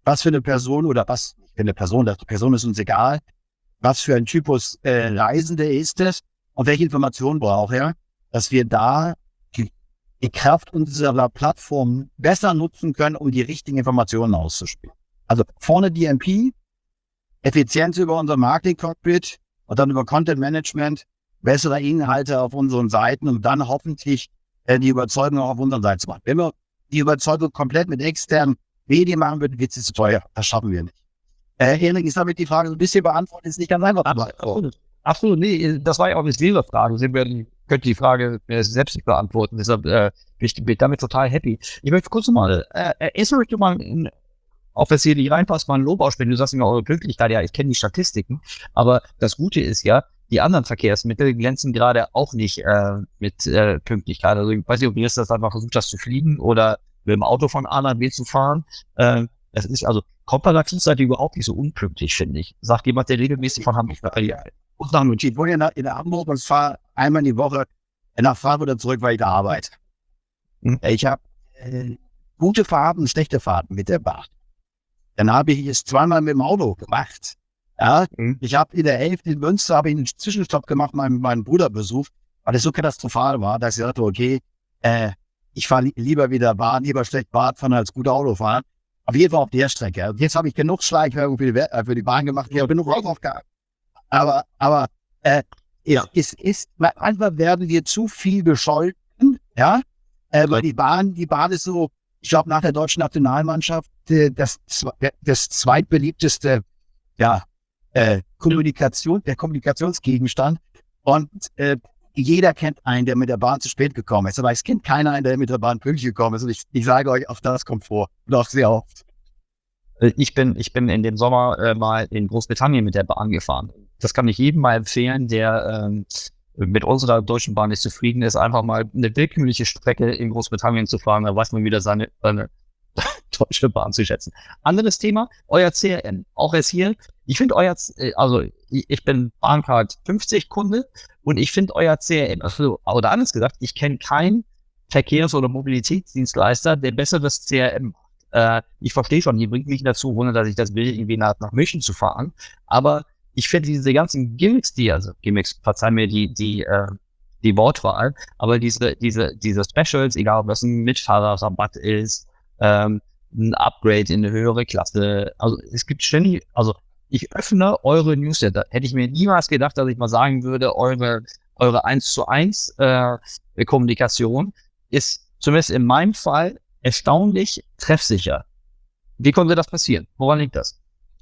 was für eine Person oder was für eine Person, die Person ist uns egal, was für ein Typus äh, Reisende ist es und welche Informationen braucht er, dass wir da die, die Kraft unserer Plattform besser nutzen können, um die richtigen Informationen auszuspielen. Also vorne D M P, Effizienz über unser Marketing-Cockpit und dann über Content Management, bessere Inhalte auf unseren Seiten und dann hoffentlich äh, die Überzeugung auch auf unseren Seiten zu machen. Wenn wir die Überzeugung komplett mit externen Medien machen würden, wird es zu teuer. Das schaffen wir nicht. Äh, Erik, ist damit die Frage so ein bisschen beantwortet, ist nicht ganz einfach. Absolut. Absolut, nee, das war ja auch eine Frage. Sie werden, könnte die Frage mir selbst nicht beantworten. Deshalb äh, bin ich damit total happy. Ich möchte kurz mal, äh, erst möchte ich mal, in, auch wenn es hier nicht reinpasst, mal ein Lob aussprechen. Du sagst immer eure Pünktlichkeit, ja, ich kenne die Statistiken, aber das Gute ist ja, die anderen Verkehrsmittel glänzen gerade auch nicht äh, mit äh, Pünktlichkeit. Also ich weiß nicht, ob ihr das einfach versucht hast zu fliegen oder mit dem Auto von A nach B zu fahren. Äh, das ist also komparativ seid ihr überhaupt nicht so unpünktlich, finde ich. Sagt jemand, der regelmäßig von Hamburg nach ja. Und nach München. Ich wohne in, in Hamburg und fahre einmal in die Woche nach Frankfurt oder zurück, weil ich da arbeite. Hm. Ich habe äh, gute Fahrten, schlechte Fahrten mit der Bahn. Dann habe ich es zweimal mit dem Auto gemacht. Ja, hm. Ich habe in der Hälfte in Münster habe ich einen Zwischenstopp gemacht, meinen, meinen Bruder besucht, weil es so katastrophal war, dass ich dachte, okay, äh, ich fahre li- lieber wieder Bahn, lieber schlecht Bahn fahren als gut Auto fahren. Auf jeden Fall auf der Strecke. Und jetzt habe ich genug Schleichwerbung für die, äh, für die Bahn gemacht. Ich habe genug Aufgaben. Aber, aber äh, ja. es ist, manchmal werden wir zu viel gescholten, ja, äh, weil die Bahn, die Bahn ist so, ich glaube, nach der deutschen Nationalmannschaft äh, das, das zweitbeliebteste, ja, äh, Kommunikation, der Kommunikationsgegenstand. Und äh, jeder kennt einen, der mit der Bahn zu spät gekommen ist, aber es kennt keiner einen, der mit der Bahn pünktlich gekommen ist. Und ich, ich sage euch, auch das kommt vor. Und auch sehr oft. Ich bin, ich bin in dem Sommer äh, mal in Großbritannien mit der Bahn gefahren. Das kann ich jedem mal empfehlen, der ähm, mit unserer deutschen Bahn nicht zufrieden ist, einfach mal eine willkürliche Strecke in Großbritannien zu fahren. Da weiß man wieder seine, seine deutsche Bahn zu schätzen. Anderes Thema, euer C R M. Auch jetzt hier, ich finde euer, also ich, ich bin Bahncard fünfzig Kunde und ich finde euer C R M, also, oder anders gesagt, ich kenne keinen Verkehrs- oder Mobilitätsdienstleister, der besseres C R M macht. Äh, ich verstehe schon, hier bringt mich dazu, ohne dass ich das will, irgendwie nach, nach München zu fahren. Aber ich finde diese ganzen Gimmicks, die, also Gimmicks, verzeih mir die, die, äh, die Wortwahl, aber diese, diese, diese Specials, egal ob das ein Mitfahrerrabatt ist, ähm, ein Upgrade in eine höhere Klasse, also es gibt ständig, also ich öffne eure Newsletter. Hätte ich mir niemals gedacht, dass ich mal sagen würde, eure, eure eins zu eins äh, Kommunikation ist zumindest in meinem Fall erstaunlich treffsicher. Wie konnte das passieren? Woran liegt das?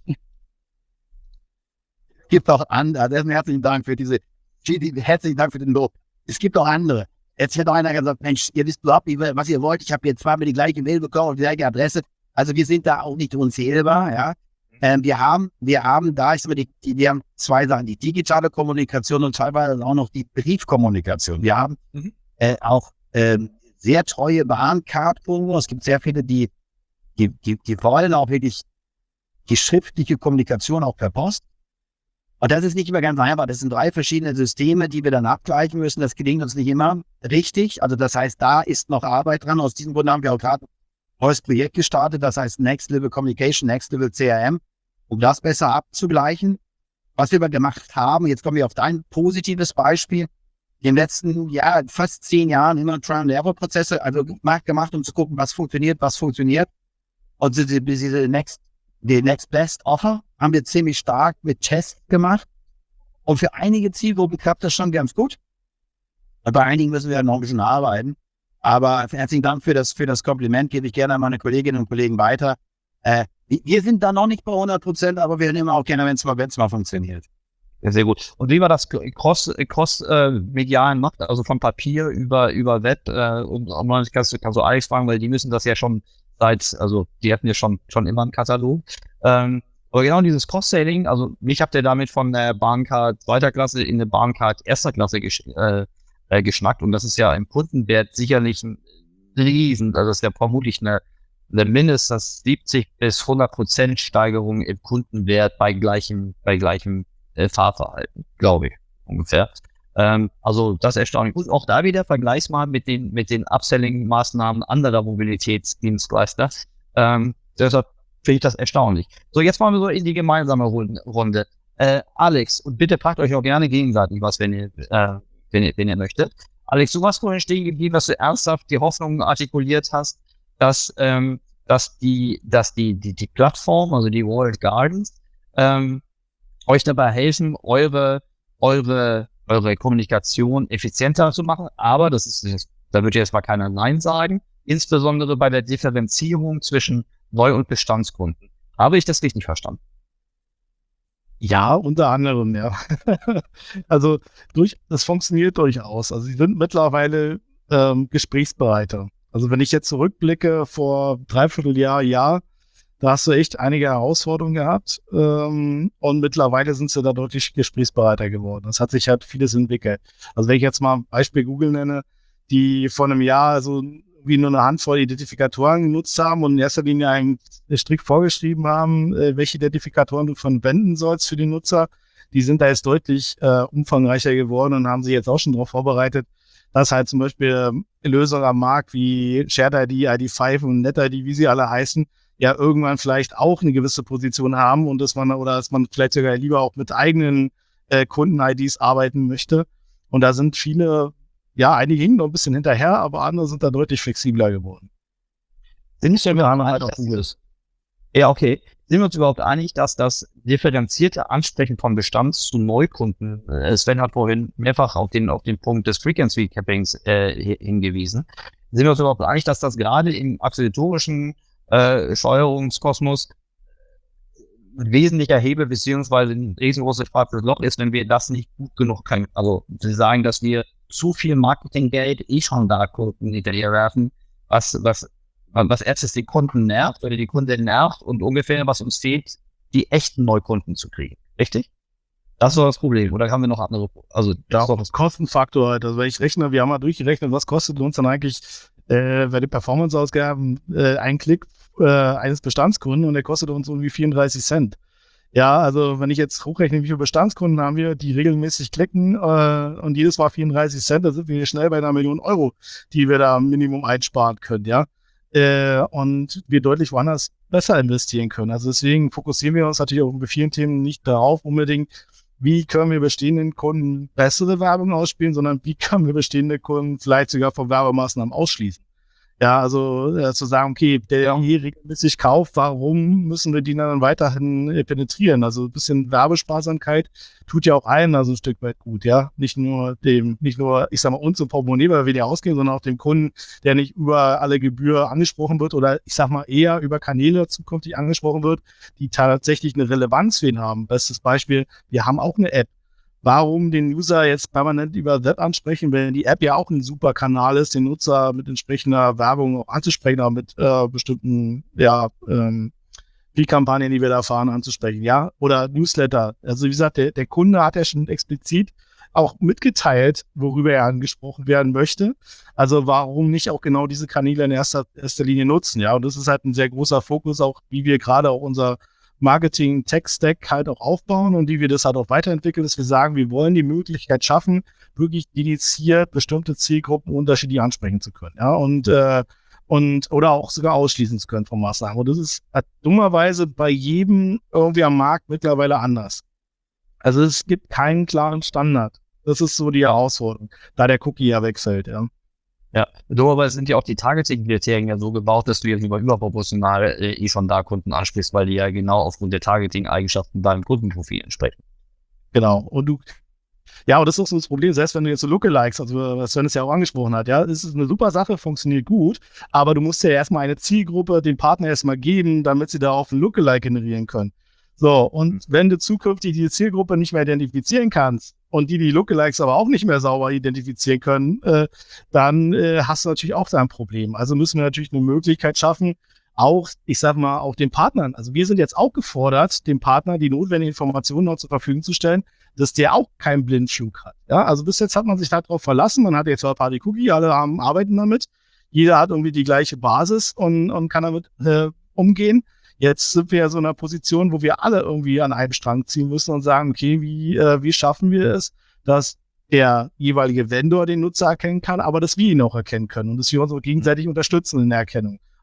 Es gibt auch andere, herzlichen Dank für diese, herzlichen Dank für den Lob. Es gibt auch andere. Jetzt hat auch einer gesagt, Mensch, ihr wisst überhaupt nicht, was ihr wollt. Ich habe jetzt zweimal die gleiche Mail bekommen und die gleiche Adresse. Also wir sind da auch nicht unzählbar, ja. Ähm, wir haben, wir haben da, ich sag mal, die, die, wir haben zwei Sachen, die digitale Kommunikation und teilweise auch noch die Briefkommunikation. Wir haben mhm. äh, auch ähm, sehr treue Bahncard-Kunden. Es gibt sehr viele, die, die, die, die wollen auch wirklich die schriftliche Kommunikation auch per Post. Und das ist nicht immer ganz einfach. Das sind drei verschiedene Systeme, die wir dann abgleichen müssen. Das gelingt uns nicht immer richtig. Also das heißt, da ist noch Arbeit dran. Aus diesem Grund haben wir auch gerade ein neues Projekt gestartet. Das heißt Next Level Communication, Next Level C R M, um das besser abzugleichen. Was wir aber gemacht haben, jetzt kommen wir auf dein positives Beispiel. In den letzten ja, fast zehn Jahren immer Trial-and-Error-Prozesse, also gemacht, um zu gucken, was funktioniert, was funktioniert. Und diese, diese Next Die Next Best Offer haben wir ziemlich stark mit Tests gemacht. Und für einige Zielgruppen klappt das schon ganz gut. Und bei einigen müssen wir noch ein bisschen arbeiten. Aber herzlichen Dank für das, für das Kompliment. Gebe ich gerne an meine Kolleginnen und Kollegen weiter. Äh, wir sind da noch nicht bei hundert Prozent, aber wir nehmen auch gerne, wenn es mal, wenn's mal funktioniert. Ja, sehr gut. Und wie man das cross, cross äh, medial macht, also von Papier über, über Web, äh, und man kann so Alex fragen, weil die müssen das ja schon seit, also die hatten ja schon, schon immer einen Katalog. Ähm, aber genau dieses Cross-Selling, also mich habt ihr damit von der Bahncard zweiter Klasse in eine Bahncard erster Klasse gesch äh, äh, geschnackt und das ist ja im Kundenwert sicherlich ein riesen, also das ist ja vermutlich eine, eine mindestens siebzig bis hundert Prozent Steigerung im Kundenwert bei gleichem, bei gleichem äh, Fahrverhalten, glaube ich, ungefähr. Ähm, also das ist erstaunlich gut. Auch da wieder vergleichs mal mit den, mit den Upselling-Maßnahmen anderer Mobilitätsdienstleister. Ähm, deshalb finde ich das erstaunlich. So, jetzt wollen wir so in die gemeinsame Runde. Äh, Alex, und bitte packt euch auch gerne gegenseitig was, wenn ihr, äh, wenn ihr, wenn ihr möchtet. Alex, du warst vorhin stehen geblieben, dass du ernsthaft die Hoffnung artikuliert hast, dass, ähm, dass die, dass die, die, die Plattform, also die Walled Gardens, ähm, euch dabei helfen, eure, eure, eure Kommunikation effizienter zu machen. Aber das ist, das, da würde jetzt mal keiner Nein sagen, insbesondere bei der Differenzierung zwischen Neu- und Bestandskunden. Habe ich das richtig verstanden? Ja, unter anderem, ja. Also durch, das funktioniert durchaus. Also sie sind mittlerweile ähm, gesprächsbereiter. Also wenn ich jetzt zurückblicke vor dreiviertel Jahr, Jahr, da hast du echt einige Herausforderungen gehabt ähm, und mittlerweile sind sie da deutlich gesprächsbereiter geworden. Das hat sich halt vieles entwickelt. Also wenn ich jetzt mal ein Beispiel Google nenne, die vor einem Jahr so wie nur eine Handvoll Identifikatoren genutzt haben und in erster Linie einen strikt vorgeschrieben haben, äh, welche Identifikatoren du verwenden sollst für die Nutzer, die sind da jetzt deutlich äh, umfangreicher geworden und haben sich jetzt auch schon darauf vorbereitet, dass halt zum Beispiel äh, Lösungen am Markt wie Shared I D, I D fünf und NetID, wie sie alle heißen, ja irgendwann vielleicht auch eine gewisse Position haben und dass man oder dass man vielleicht sogar lieber auch mit eigenen äh, Kunden-I Ds arbeiten möchte. Und da sind viele, ja, einige hingen noch ein bisschen hinterher, aber andere sind da deutlich flexibler geworden. Sind wir wir halt auch Gutes. Ja, okay. Sind wir uns überhaupt einig, dass das differenzierte Ansprechen von Bestands- zu Neukunden, äh, Sven hat vorhin mehrfach auf den, auf den Punkt des Frequency Cappings äh, hingewiesen, sind wir uns überhaupt einig, dass das gerade im akquisitorischen äh, Steuerungskosmos ein wesentlicher Hebel beziehungsweise ein riesengroßes schwarzes Loch ist, wenn wir das nicht gut genug können. Also sie sagen, dass wir zu viel Marketinggeld eh schon da Kunden hinterher werfen, was, was, was erstes die Kunden nervt oder die Kunden nervt und ungefähr, was uns fehlt, die echten Neukunden zu kriegen. Richtig? Das ist doch das Problem. Oder haben wir noch andere? Also, das ist doch das Kostenfaktor halt. Also, wenn ich rechne, wir haben mal durchgerechnet, was kostet uns dann eigentlich, äh, bei den Performance-Ausgaben, äh, ein Klick äh, eines Bestandskunden und der kostet uns irgendwie vierunddreißig Cent. Ja, also wenn ich jetzt hochrechne, wie viele Bestandskunden haben wir, die regelmäßig klicken äh, und jedes Mal vierunddreißig Cent, da sind wir schnell bei einer Million Euro, die wir da Minimum einsparen können, ja. Äh, und wir deutlich woanders besser investieren können. Also deswegen fokussieren wir uns natürlich auch bei vielen Themen nicht darauf unbedingt, wie können wir bestehenden Kunden bessere Werbung ausspielen, sondern wie können wir bestehende Kunden vielleicht sogar von Werbemaßnahmen ausschließen. Ja, also äh, zu sagen, okay, der hier regelmäßig kauft, warum müssen wir die dann weiterhin äh, penetrieren? Also ein bisschen Werbesparsamkeit tut ja auch allen also ein Stück weit gut, ja. Nicht nur dem, nicht nur, ich sag mal, uns im Portemonnaie, weil wir die ausgehen, sondern auch dem Kunden, der nicht über alle Gebühr angesprochen wird oder ich sag mal eher über Kanäle zukünftig angesprochen wird, die tatsächlich eine Relevanz für ihn haben. Bestes Beispiel, wir haben auch eine App. Warum den User jetzt permanent über Web ansprechen, wenn die App ja auch ein super Kanal ist, den Nutzer mit entsprechender Werbung auch anzusprechen, auch mit äh, bestimmten, ja, ähm, Kampagnen, die wir da fahren, anzusprechen, ja, oder Newsletter. Also wie gesagt, der, der Kunde hat ja schon explizit auch mitgeteilt, worüber er angesprochen werden möchte. Also warum nicht auch genau diese Kanäle in erster, erster Linie nutzen, ja, und das ist halt ein sehr großer Fokus, auch wie wir gerade auch unser Marketing-Tech-Stack halt auch aufbauen und wie wir das halt auch weiterentwickeln, dass wir sagen, wir wollen die Möglichkeit schaffen, wirklich dediziert bestimmte Zielgruppen unterschiedlich ansprechen zu können, ja, und, äh, und, oder auch sogar ausschließen zu können von Maßnahmen. Und das ist halt dummerweise bei jedem irgendwie am Markt mittlerweile anders. Also es gibt keinen klaren Standard. Das ist so die Herausforderung, da der Cookie ja wechselt, ja. Ja, dummerweise sind ja auch die Targeting-Kriterien ja so gebaut, dass du jetzt über überproportional äh, eh schon da Kunden ansprichst, weil die ja genau aufgrund der Targeting-Eigenschaften deinem Kundenprofil entsprechen. Genau. Und du, ja, und das ist auch so das Problem, selbst wenn du jetzt so Lookalikes, also was Sven es ja auch angesprochen hat, ja, das ist eine super Sache, funktioniert gut, aber du musst ja erstmal eine Zielgruppe dem Partner erstmal geben, damit sie darauf ein Lookalike generieren können. So, und wenn du zukünftig die Zielgruppe nicht mehr identifizieren kannst und die die Lookalikes aber auch nicht mehr sauber identifizieren können, äh, dann äh, hast du natürlich auch da ein Problem. Also müssen wir natürlich eine Möglichkeit schaffen, auch, ich sag mal, auch den Partnern, also wir sind jetzt auch gefordert, dem Partner die notwendigen Informationen noch zur Verfügung zu stellen, dass der auch keinen Blindflug hat. Ja, also bis jetzt hat man sich darauf verlassen, man hat jetzt zwar Party Cookie, alle haben, arbeiten damit, jeder hat irgendwie die gleiche Basis und, und kann damit äh, umgehen. Jetzt sind wir ja so in einer Position, wo wir alle irgendwie an einem Strang ziehen müssen und sagen, okay, wie, äh, wie schaffen wir es, dass der jeweilige Vendor den Nutzer erkennen kann, aber dass wir ihn auch erkennen können und dass wir uns auch gegenseitig unterstützen in der Erkennung.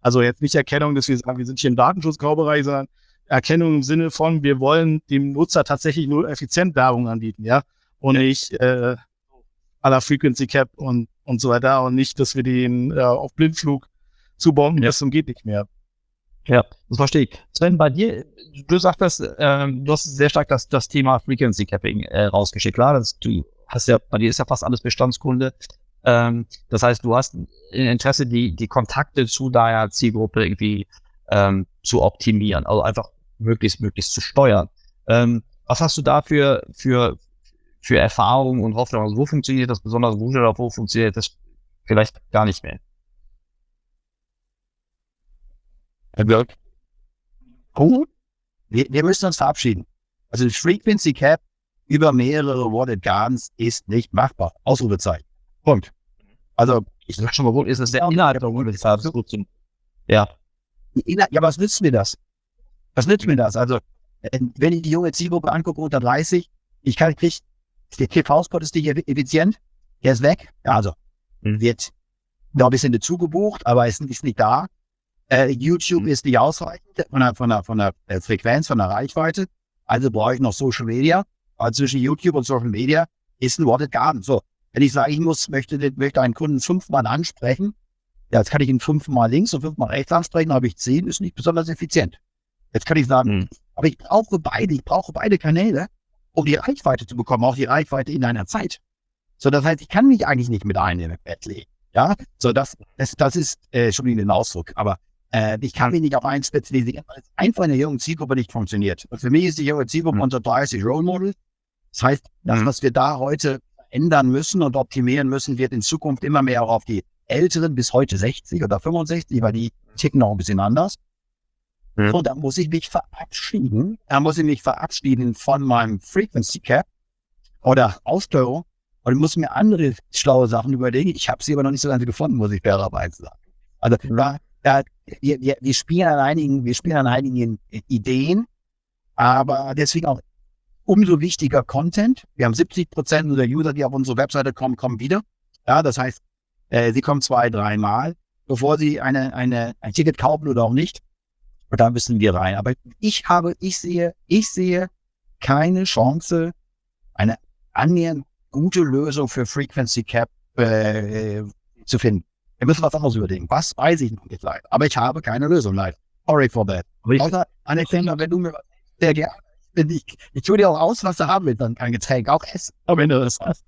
Also jetzt nicht Erkennung, dass wir sagen, wir sind hier im Datenschutzgraubereich, sondern Erkennung im Sinne von, wir wollen dem Nutzer tatsächlich nur effizient Werbung anbieten, ja, und nicht äh, à la Frequency Cap und, und so weiter und nicht, dass wir den äh, auf Blindflug zubomben, Ja. das geht nicht mehr. Ja, das verstehe ich. Sven, bei dir, du sagtest, ähm, du hast sehr stark das, das Thema Frequency Capping äh, rausgeschickt. Klar, das, du hast ja, bei dir ist ja fast alles Bestandskunde. Ähm, das heißt, du hast ein Interesse, die, die Kontakte zu deiner Zielgruppe irgendwie ähm, zu optimieren, also einfach möglichst, möglichst zu steuern. Ähm, was hast du da für, für, für Erfahrungen und Hoffnung? Also wo funktioniert das besonders gut oder wo funktioniert das vielleicht gar nicht mehr? Gut. Wir, wir müssen uns verabschieden. Also die Frequency Cap über mehrere Walled Gardens ist nicht machbar. Ausrufezeichen. Punkt. Also Ich sag schon mal, wo ist es der Inhalt der Umwelt? Ja. ja, was nützt mir das? Was nützt mir das? Also äh, wenn ich die junge Zielgruppe angucke unter dreißig, ich kann krieg, der T V-Spot ist nicht effizient, der ist weg. Ja, also Mhm. wird noch ein bisschen dazu gebucht, aber ist, ist nicht da. Äh, YouTube Mhm. ist nicht ausreichend von der, von der, von der äh, Frequenz, von der Reichweite. Also brauche ich noch Social Media. Aber zwischen YouTube und Social Media ist ein Walled Garden. So, wenn ich sage, ich muss, möchte, möchte einen Kunden fünfmal ansprechen, ja, jetzt kann ich ihn fünfmal links und fünfmal rechts ansprechen, habe ich zehn, ist nicht besonders effizient. Jetzt kann ich sagen, Mhm. aber ich brauche beide, ich brauche beide Kanäle, um die Reichweite zu bekommen, auch die Reichweite in einer Zeit. So, das heißt, ich kann mich eigentlich nicht mit einem im Bett legen. Ja, so das, das, das ist äh, schon wieder ein Ausdruck, aber äh, ich kann mich nicht auf einen spezialisieren, weil es einfach in der jungen Zielgruppe nicht funktioniert. Und für mich ist die junge Zielgruppe Mhm. unter dreißig Role Model. Das heißt, das, Mhm. was wir da heute ändern müssen und optimieren müssen, wird in Zukunft immer mehr auch auf die Älteren bis heute sechzig oder fünfundsechzig, weil die ticken noch ein bisschen anders. Mhm. Und da muss ich mich verabschieden. Da muss ich mich verabschieden von meinem Frequency Cap oder Aussteuerung und muss mir andere schlaue Sachen überlegen. Ich habe sie aber noch nicht so ganz gefunden, muss ich fairerweise sagen. Also da, da, wir, wir, wir spielen an einigen, wir spielen an einigen Ideen, aber deswegen auch umso wichtiger Content. Wir haben siebzig Prozent unserer User, die auf unsere Webseite kommen, kommen wieder. Ja, das heißt, äh, sie kommen zwei, dreimal, bevor sie eine, eine, ein Ticket kaufen oder auch nicht. Und da müssen wir rein. Aber ich habe, ich sehe, ich sehe keine Chance, eine annähernd gute Lösung für Frequency Cap äh, zu finden. Wir müssen was anderes überlegen. Was weiß ich noch nicht leider. Aber ich habe keine Lösung leider. Sorry for that. Aber ich- Außer, Alexander, wenn du mir was sehr gerne, ich, ich tue dir auch aus, was du haben willst, dann kein Getränk, auch essen. Aber wenn du das hast.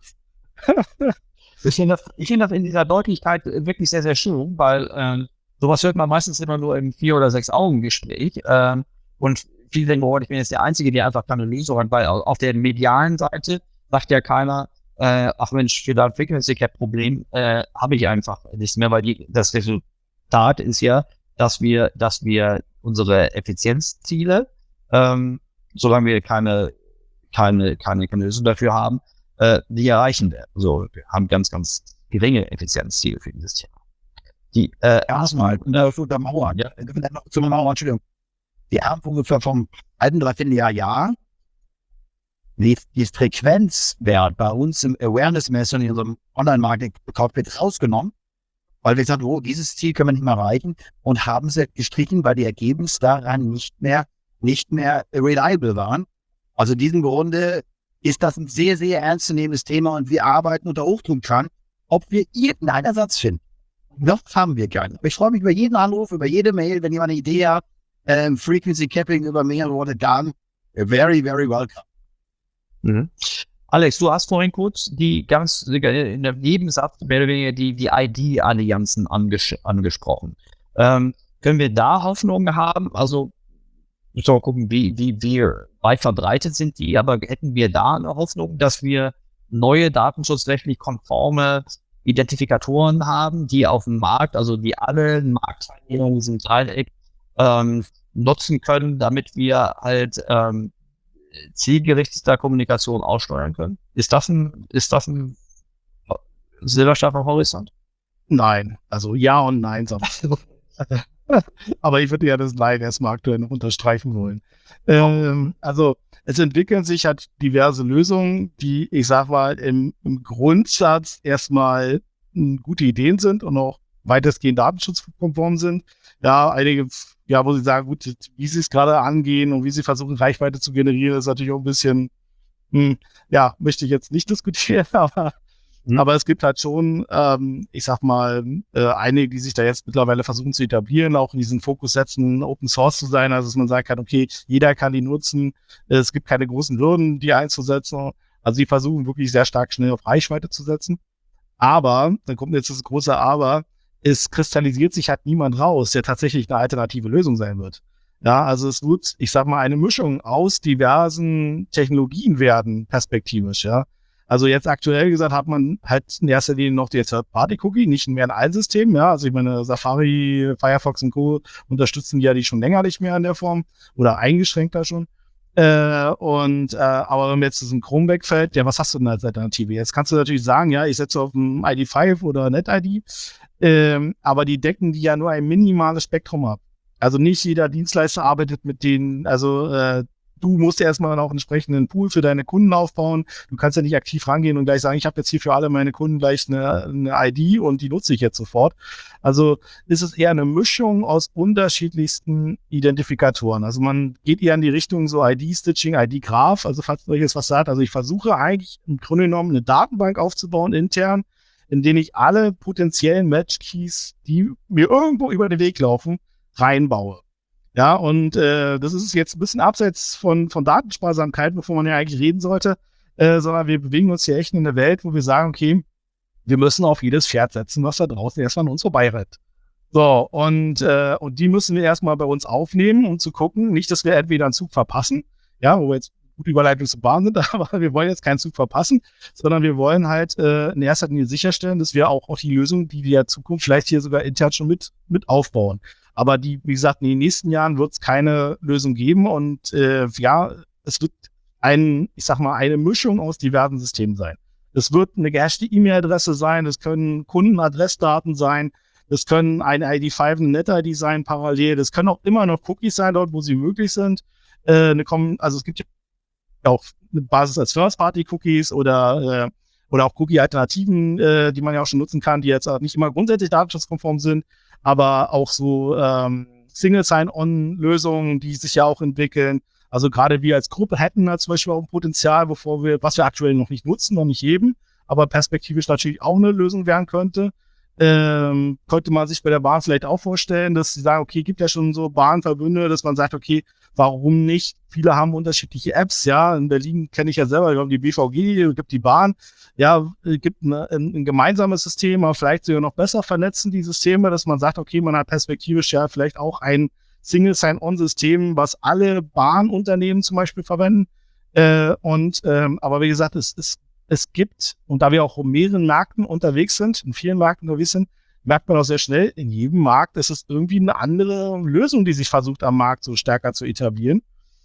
Ich finde das, ich finde das in dieser Deutlichkeit wirklich sehr, sehr schön, weil ähm, sowas hört man meistens immer nur im Vier- oder Sechs-Augen-Gespräch. Ähm, und viele denken, oh, ich bin jetzt der Einzige, der einfach keine Lösung hat, weil auf der medialen Seite sagt ja keiner, äh, ach Mensch, für dein Frequency Cap-Problem äh, habe ich einfach nichts mehr, weil die, das Resultat ist ja, dass wir, dass wir unsere Effizienzziele, ähm, solange wir keine, keine, keine, keine Lösung dafür haben, äh, die erreichen werden. So, wir haben ganz, ganz geringe Effizienzziele für dieses Thema. Die, äh, Erstmal, na, zu der Mauer, ja, zu der Mauer, Entschuldigung. Wir haben ungefähr vom alten Dreivierteljahr Jahr die, die Frequenzwert bei uns im Awareness-Messung in unserem Online-Marketing-Cockpit rausgenommen, weil wir gesagt haben, oh, dieses Ziel können wir nicht mehr erreichen und haben sie gestrichen, weil die Ergebnisse daran nicht mehr, nicht mehr reliable waren. Also in diesem Grunde ist das ein sehr, sehr ernstzunehmendes Thema und wir arbeiten unter Hochdruck dran, ob wir irgendeinen Ersatz finden. Das haben wir gerne. Ich freue mich über jeden Anruf, über jede Mail, wenn jemand eine Idee hat, ähm, Frequency Capping über mehrere Worte, dann very, very welcome. Mhm. Alex, du hast vorhin kurz die ganz in der Nebensatz mehr oder weniger die, die I D-Allianzen anges angesprochen. Ähm, können wir da Hoffnungen haben? Also, müssen wir mal gucken, wie, wie, wie weit verbreitet sind die, aber hätten wir da eine Hoffnung, dass wir neue datenschutzrechtlich konforme Identifikatoren haben, die auf dem Markt, also die alle Marktteilnehmer in diesem Dreieck ähm, nutzen können, damit wir halt ähm, zielgerichteter Kommunikation aussteuern können? Ist das ein, ist das ein Silberstab am Horizont? Nein, also ja und nein. Aber ich würde ja das Nein erstmal aktuell noch unterstreichen wollen. Ähm, also es entwickeln sich halt diverse Lösungen, die, ich sag mal, im, im Grundsatz erstmal m, gute Ideen sind und auch weitestgehend datenschutzkonform sind. Ja, einige, ja, wo sie sagen, gut, wie sie es gerade angehen und wie sie versuchen, Reichweite zu generieren, ist natürlich auch ein bisschen, hm, ja, möchte ich jetzt nicht diskutieren, aber Mhm. Aber es gibt halt schon, ähm, ich sag mal, äh, einige, die sich da jetzt mittlerweile versuchen zu etablieren, auch in diesen Fokus setzen, Open Source zu sein, also dass man sagen kann, okay, jeder kann die nutzen, es gibt keine großen Hürden, die einzusetzen. Also die versuchen wirklich sehr stark schnell auf Reichweite zu setzen. Aber, dann kommt jetzt das große Aber, es kristallisiert sich halt niemand raus, der tatsächlich eine alternative Lösung sein wird. Ja, also es wird, ich sag mal, eine Mischung aus diversen Technologien werden, perspektivisch, ja. Also jetzt aktuell gesagt hat man halt in erster Linie noch die Third-Party-Cookie, nicht mehr ein Altsystem, ja. Also ich meine, Safari, Firefox und Co. unterstützen ja die schon länger nicht mehr in der Form oder eingeschränkter schon. Äh, und äh, aber wenn mir jetzt ein Chrome wegfällt, ja, was hast du denn als Alternative? Jetzt kannst du natürlich sagen, ja, ich setze auf ein I D fünf oder NetID, ähm, aber die decken die ja nur ein minimales Spektrum ab. Also nicht jeder Dienstleister arbeitet mit denen, also äh, du musst erstmal auch einen entsprechenden Pool für deine Kunden aufbauen. Du kannst ja nicht aktiv rangehen und gleich sagen, ich habe jetzt hier für alle meine Kunden gleich eine, eine I D und die nutze ich jetzt sofort. Also ist es eher eine Mischung aus unterschiedlichsten Identifikatoren. Also man geht eher in die Richtung so I D-Stitching, I D-Graph, also falls euch jetzt was sagt. Also ich versuche eigentlich im Grunde genommen eine Datenbank aufzubauen intern, in denen ich alle potenziellen Match-Keys, die mir irgendwo über den Weg laufen, reinbaue. Ja, und äh, das ist jetzt ein bisschen abseits von, von Datensparsamkeit, wovon man ja eigentlich reden sollte, äh, sondern wir bewegen uns hier echt in einer Welt, wo wir sagen, okay, wir müssen auf jedes Pferd setzen, was da draußen erstmal an uns vorbeirennt. So, und, äh, und die müssen wir erstmal bei uns aufnehmen, um zu gucken, nicht, dass wir entweder einen Zug verpassen, ja, wo wir jetzt gut Überleitung zur Bahn sind, aber wir wollen jetzt keinen Zug verpassen, sondern wir wollen halt äh, in erster Linie sicherstellen, dass wir auch, auch die Lösung, die wir in Zukunft vielleicht hier sogar intern schon mit, mit aufbauen. Aber die, wie gesagt, in den nächsten Jahren wird es keine Lösung geben und äh, ja, es wird ein, ich sag mal, eine Mischung aus diversen Systemen sein. Es wird eine gehashte E-Mail-Adresse sein, es können Kundenadressdaten sein, es können eine I D fünf, eine NetID sein parallel, das können auch immer noch Cookies sein dort, wo sie möglich sind. Äh, eine, also es gibt ja auch eine Basis als First-Party-Cookies oder äh, oder auch Cookie-Alternativen, äh, die man ja auch schon nutzen kann, die jetzt auch nicht immer grundsätzlich datenschutzkonform sind, aber auch so ähm, Single-Sign-On-Lösungen, die sich ja auch entwickeln. Also gerade wir als Gruppe hätten da zum Beispiel auch ein Potenzial, bevor wir, was wir aktuell noch nicht nutzen, noch nicht heben, aber perspektivisch natürlich auch eine Lösung werden könnte. Ähm, könnte man sich bei der Bahn vielleicht auch vorstellen, dass sie sagen, okay, gibt ja schon so Bahnverbünde, dass man sagt, okay, warum nicht? Viele haben unterschiedliche Apps, ja. In Berlin kenne ich ja selber, wir haben die B V G, gibt die Bahn. Ja, gibt eine, ein, ein gemeinsames System, aber vielleicht sogar noch besser vernetzen die Systeme, dass man sagt, okay, man hat perspektivisch ja vielleicht auch ein Single Sign-On-System, was alle Bahnunternehmen zum Beispiel verwenden. Äh, und ähm, aber wie gesagt, es ist Es gibt, und da wir auch in mehreren Märkten unterwegs sind, in vielen Märkten unterwegs sind, merkt man auch sehr schnell, in jedem Markt ist es irgendwie eine andere Lösung, die sich versucht, am Markt so stärker zu etablieren.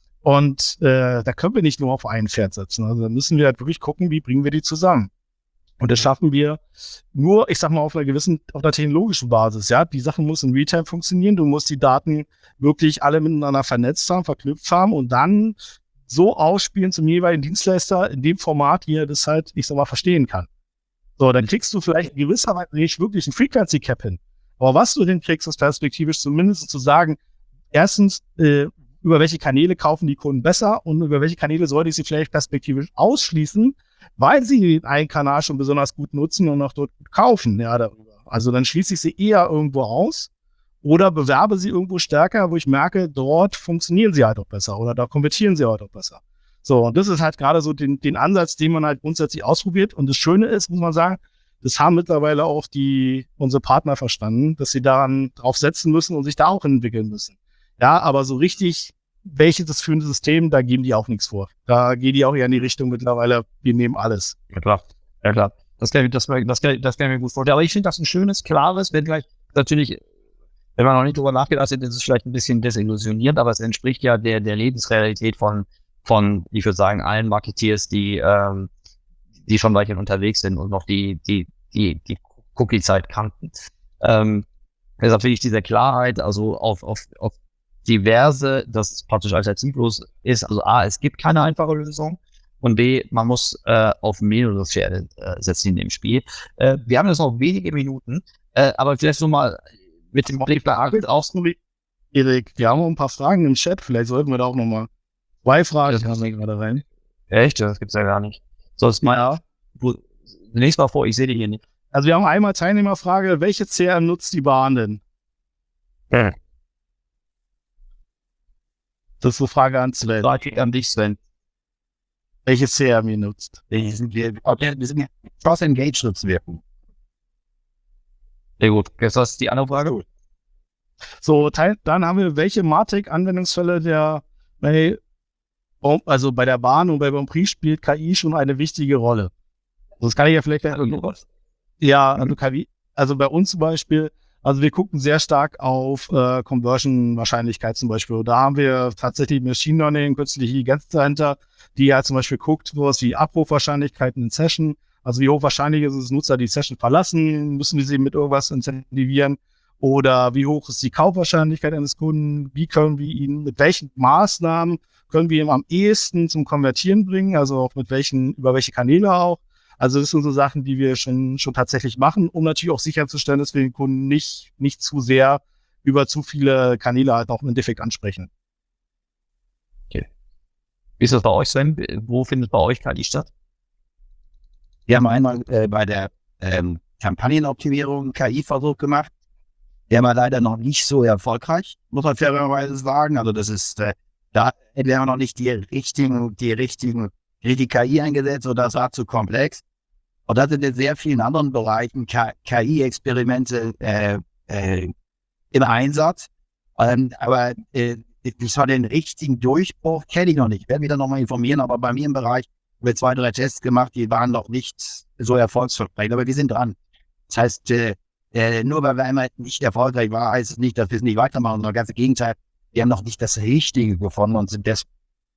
Und äh, da können wir nicht nur auf ein Pferd setzen. Also da müssen wir halt wirklich gucken, wie bringen wir die zusammen. Und das schaffen wir nur, ich sag mal, auf einer gewissen, auf einer technologischen Basis. Ja, die Sachen müssen in Realtime funktionieren. Du musst die Daten wirklich alle miteinander vernetzt haben, verknüpft haben und dann so ausspielen zum jeweiligen Dienstleister in dem Format, wie er das halt, ich sag mal, verstehen kann. So, dann kriegst du vielleicht in gewisser Weise nicht wirklich ein Frequency Cap hin. Aber was du hinkriegst, ist perspektivisch zumindest zu sagen, erstens, äh, über welche Kanäle kaufen die Kunden besser und über welche Kanäle sollte ich sie vielleicht perspektivisch ausschließen, weil sie den einen Kanal schon besonders gut nutzen und auch dort gut kaufen, ja, darüber. Also dann schließe ich sie eher irgendwo aus oder bewerbe sie irgendwo stärker, wo ich merke, dort funktionieren sie halt auch besser oder da konvertieren sie halt auch besser. So, und das ist halt gerade so den, den Ansatz, den man halt grundsätzlich ausprobiert. Und das Schöne ist, muss man sagen, das haben mittlerweile auch die, unsere Partner verstanden, dass sie daran drauf setzen müssen und sich da auch entwickeln müssen. Ja, aber so richtig, welches das für ein System, da geben die auch nichts vor. Da gehen die auch eher in die Richtung mittlerweile, wir nehmen alles. Ja, klar. Ja, klar. Das kann ich, das, das kann, das kann ich mir gut vorstellen. Aber ich finde das ein schönes, klares, wenn gleich natürlich, wenn man noch nicht drüber nachgedacht hat, ist es vielleicht ein bisschen desillusioniert, aber es entspricht ja der, der Lebensrealität von, von, ich würde sagen, allen Marketeers, die, ähm, die schon weiterhin unterwegs sind und noch die, die, die, die Cookie-Zeit kannten. Ähm, deshalb finde ich diese Klarheit, also auf, auf, auf diverse, das ist praktisch alternativlos ist, also A, es gibt keine einfache Lösung und B, man muss äh, auf mehrere Pferde äh, setzen in dem Spiel. Äh, wir haben jetzt noch wenige Minuten. Äh, aber vielleicht so mal mit dem Blick auch. Erik, wir haben auch ein paar Fragen im Chat. Vielleicht sollten wir da auch nochmal zwei Fragen Das haben wir gerade rein. Echt? Das gibt's ja gar nicht. So, das mal, Ja. nächstes Mal vor, ich sehe die hier nicht. Also wir haben einmal Teilnehmerfrage, welche C R M nutzt die Bahn denn? Hm. Das ist eine Frage an Sven. Frage an dich, Sven. Welche C R M ihr nutzt? Wir sind, wir, wir sind Cross-Engage nutzen wir. Sehr gut. Jetzt hast du die andere Frage. So, teil, dann haben wir, welche Matic-Anwendungsfälle der, bei, also bei der Bahn und bei Bonprix spielt K I schon eine wichtige Rolle. Also das kann ich ja vielleicht... Ja, also K I, also bei uns zum Beispiel, also wir gucken sehr stark auf äh, Conversion-Wahrscheinlichkeit zum Beispiel. Da haben wir tatsächlich Machine Learning, künstliche Intelligenz dahinter, die ja zum Beispiel guckt, was wie Abrufwahrscheinlichkeiten in Session, also wie hoch wahrscheinlich ist es, Nutzer die Session verlassen, müssen wir sie mit irgendwas incentivieren, oder wie hoch ist die Kaufwahrscheinlichkeit eines Kunden, wie können wir ihn, mit welchen Maßnahmen können wir ihn am ehesten zum Konvertieren bringen, also auch mit welchen, über welche Kanäle auch. Also das sind so Sachen, die wir schon, schon tatsächlich machen, um natürlich auch sicherzustellen, dass wir den Kunden nicht, nicht zu sehr über zu viele Kanäle halt auch im Endeffekt ansprechen. Okay. Wie ist das bei euch, Sven? Wo findet bei euch K I statt? Wir haben einmal äh, bei der ähm, Kampagnenoptimierung K I-Versuch gemacht. Der war leider noch nicht so erfolgreich, muss man fairerweise sagen. Also das ist, äh, da hätten wir noch nicht die richtigen, die richtigen, die K I eingesetzt oder das war zu komplex. Und da sind in sehr vielen anderen Bereichen K I-Experimente äh, äh, im Einsatz. Ähm, aber äh, ich war den richtigen Durchbruch, kenne ich noch nicht. Ich werde mich da nochmal informieren, aber bei mir im Bereich haben wir zwei, drei Tests gemacht, die waren noch nicht so erfolgsversprechend. Aber wir sind dran. Das heißt, äh, äh, nur weil wir einmal nicht erfolgreich waren, heißt es nicht, dass wir es nicht weitermachen, sondern ganz im Gegenteil, wir haben noch nicht das Richtige gefunden und sind deswegen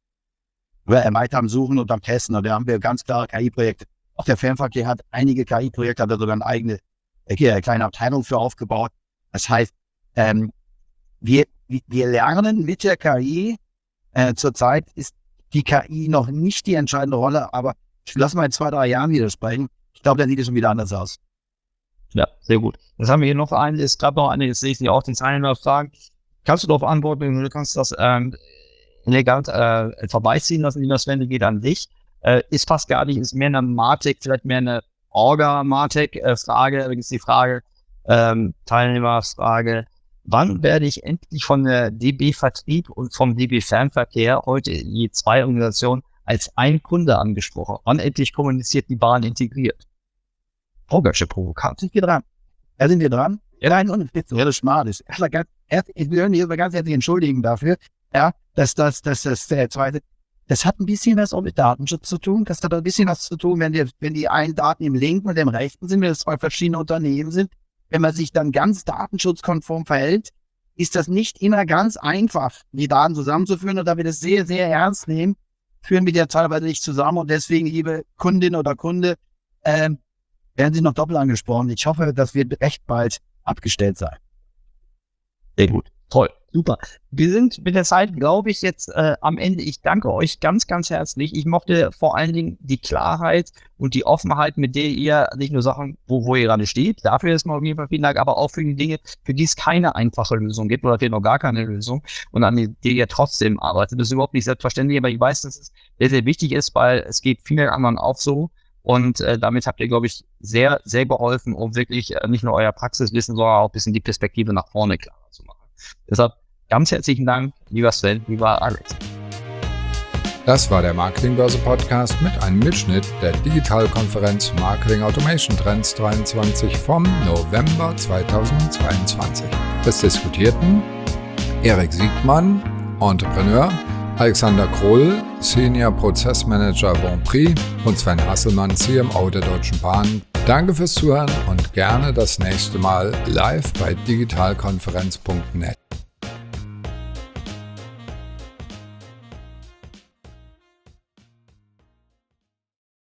weiter am Suchen und am Testen. Und da haben wir ganz klare K I-Projekte. Auch der Fernverkehr hat einige K I-Projekte, hat er sogar eine eigene äh, kleine Abteilung für aufgebaut. Das heißt, ähm, wir, wir lernen mit der K I. Äh, zurzeit ist die K I noch nicht die entscheidende Rolle, aber lass mal in zwei, drei Jahren wieder sprechen. Ich glaube, dann sieht es schon wieder anders aus. Ja, sehr gut. Jetzt haben wir hier noch einen, es gab noch eine, jetzt sehe ich dir auch den Teilnehmer fragen. Kannst du darauf antworten, du kannst das ähm, elegant äh, vorbeiziehen lassen, lieber Sven, geht an dich. Äh, ist fast gar nicht, ist mehr eine Matik, vielleicht mehr eine Orga-Matik-Frage. Da ist die Frage, ähm, Teilnehmerfrage, wann werde ich endlich von der D B-Vertrieb und vom D B-Fernverkehr, heute je zwei Organisationen, als ein Kunde angesprochen? Wann endlich kommuniziert die Bahn integriert? Oh, ganz schön provokant. Sind wir dran? Da sind wir dran. Ja, nein, und jetzt so smart ist. Ich will mich aber ganz herzlich entschuldigen dafür, ja, dass das, dass das der zweite, das hat ein bisschen was auch mit Datenschutz zu tun. Das hat ein bisschen was zu tun, wenn die, wenn die einen Daten im linken und im rechten sind, wenn das zwei verschiedene Unternehmen sind. Wenn man sich dann ganz datenschutzkonform verhält, ist das nicht immer ganz einfach, die Daten zusammenzuführen. Und da wir das sehr, sehr ernst nehmen, führen wir die ja teilweise nicht zusammen. Und deswegen, liebe Kundin oder Kunde, ähm, werden Sie noch doppelt angesprochen. Ich hoffe, das wird recht bald abgestellt sein. Sehr gut. Toll. Super. Wir sind mit der Zeit, glaube ich, jetzt äh, am Ende. Ich danke euch ganz, ganz herzlich. Ich mochte vor allen Dingen die Klarheit und die Offenheit, mit der ihr nicht nur Sachen, wo, wo ihr gerade steht, dafür erstmal auf jeden Fall vielen Dank, aber auch für die Dinge, für die es keine einfache Lösung gibt oder vielleicht noch gar keine Lösung und an der ihr trotzdem arbeitet. Das ist überhaupt nicht selbstverständlich, aber ich weiß, dass es sehr, sehr wichtig ist, weil es geht vielen anderen auch so. Und äh, damit habt ihr, glaube ich, sehr, sehr geholfen, um wirklich äh, nicht nur euer Praxiswissen, sondern auch ein bisschen die Perspektive nach vorne klarer zu machen. Deshalb ganz herzlichen Dank, lieber Sven, lieber Alex. Das war der Marketingbörse Podcast mit einem Mitschnitt der Digitalkonferenz Marketing Automation Trends dreiundzwanzig vom November zweitausendzweiundzwanzig. Es diskutierten Erik Siegmann, Entrepreneur, Alexander Kroll, Senior Prozessmanager Bonprix und Sven Hasselmann, C M O der Deutschen Bahn. Danke fürs Zuhören und gerne das nächste Mal live bei digitalkonferenz punkt net.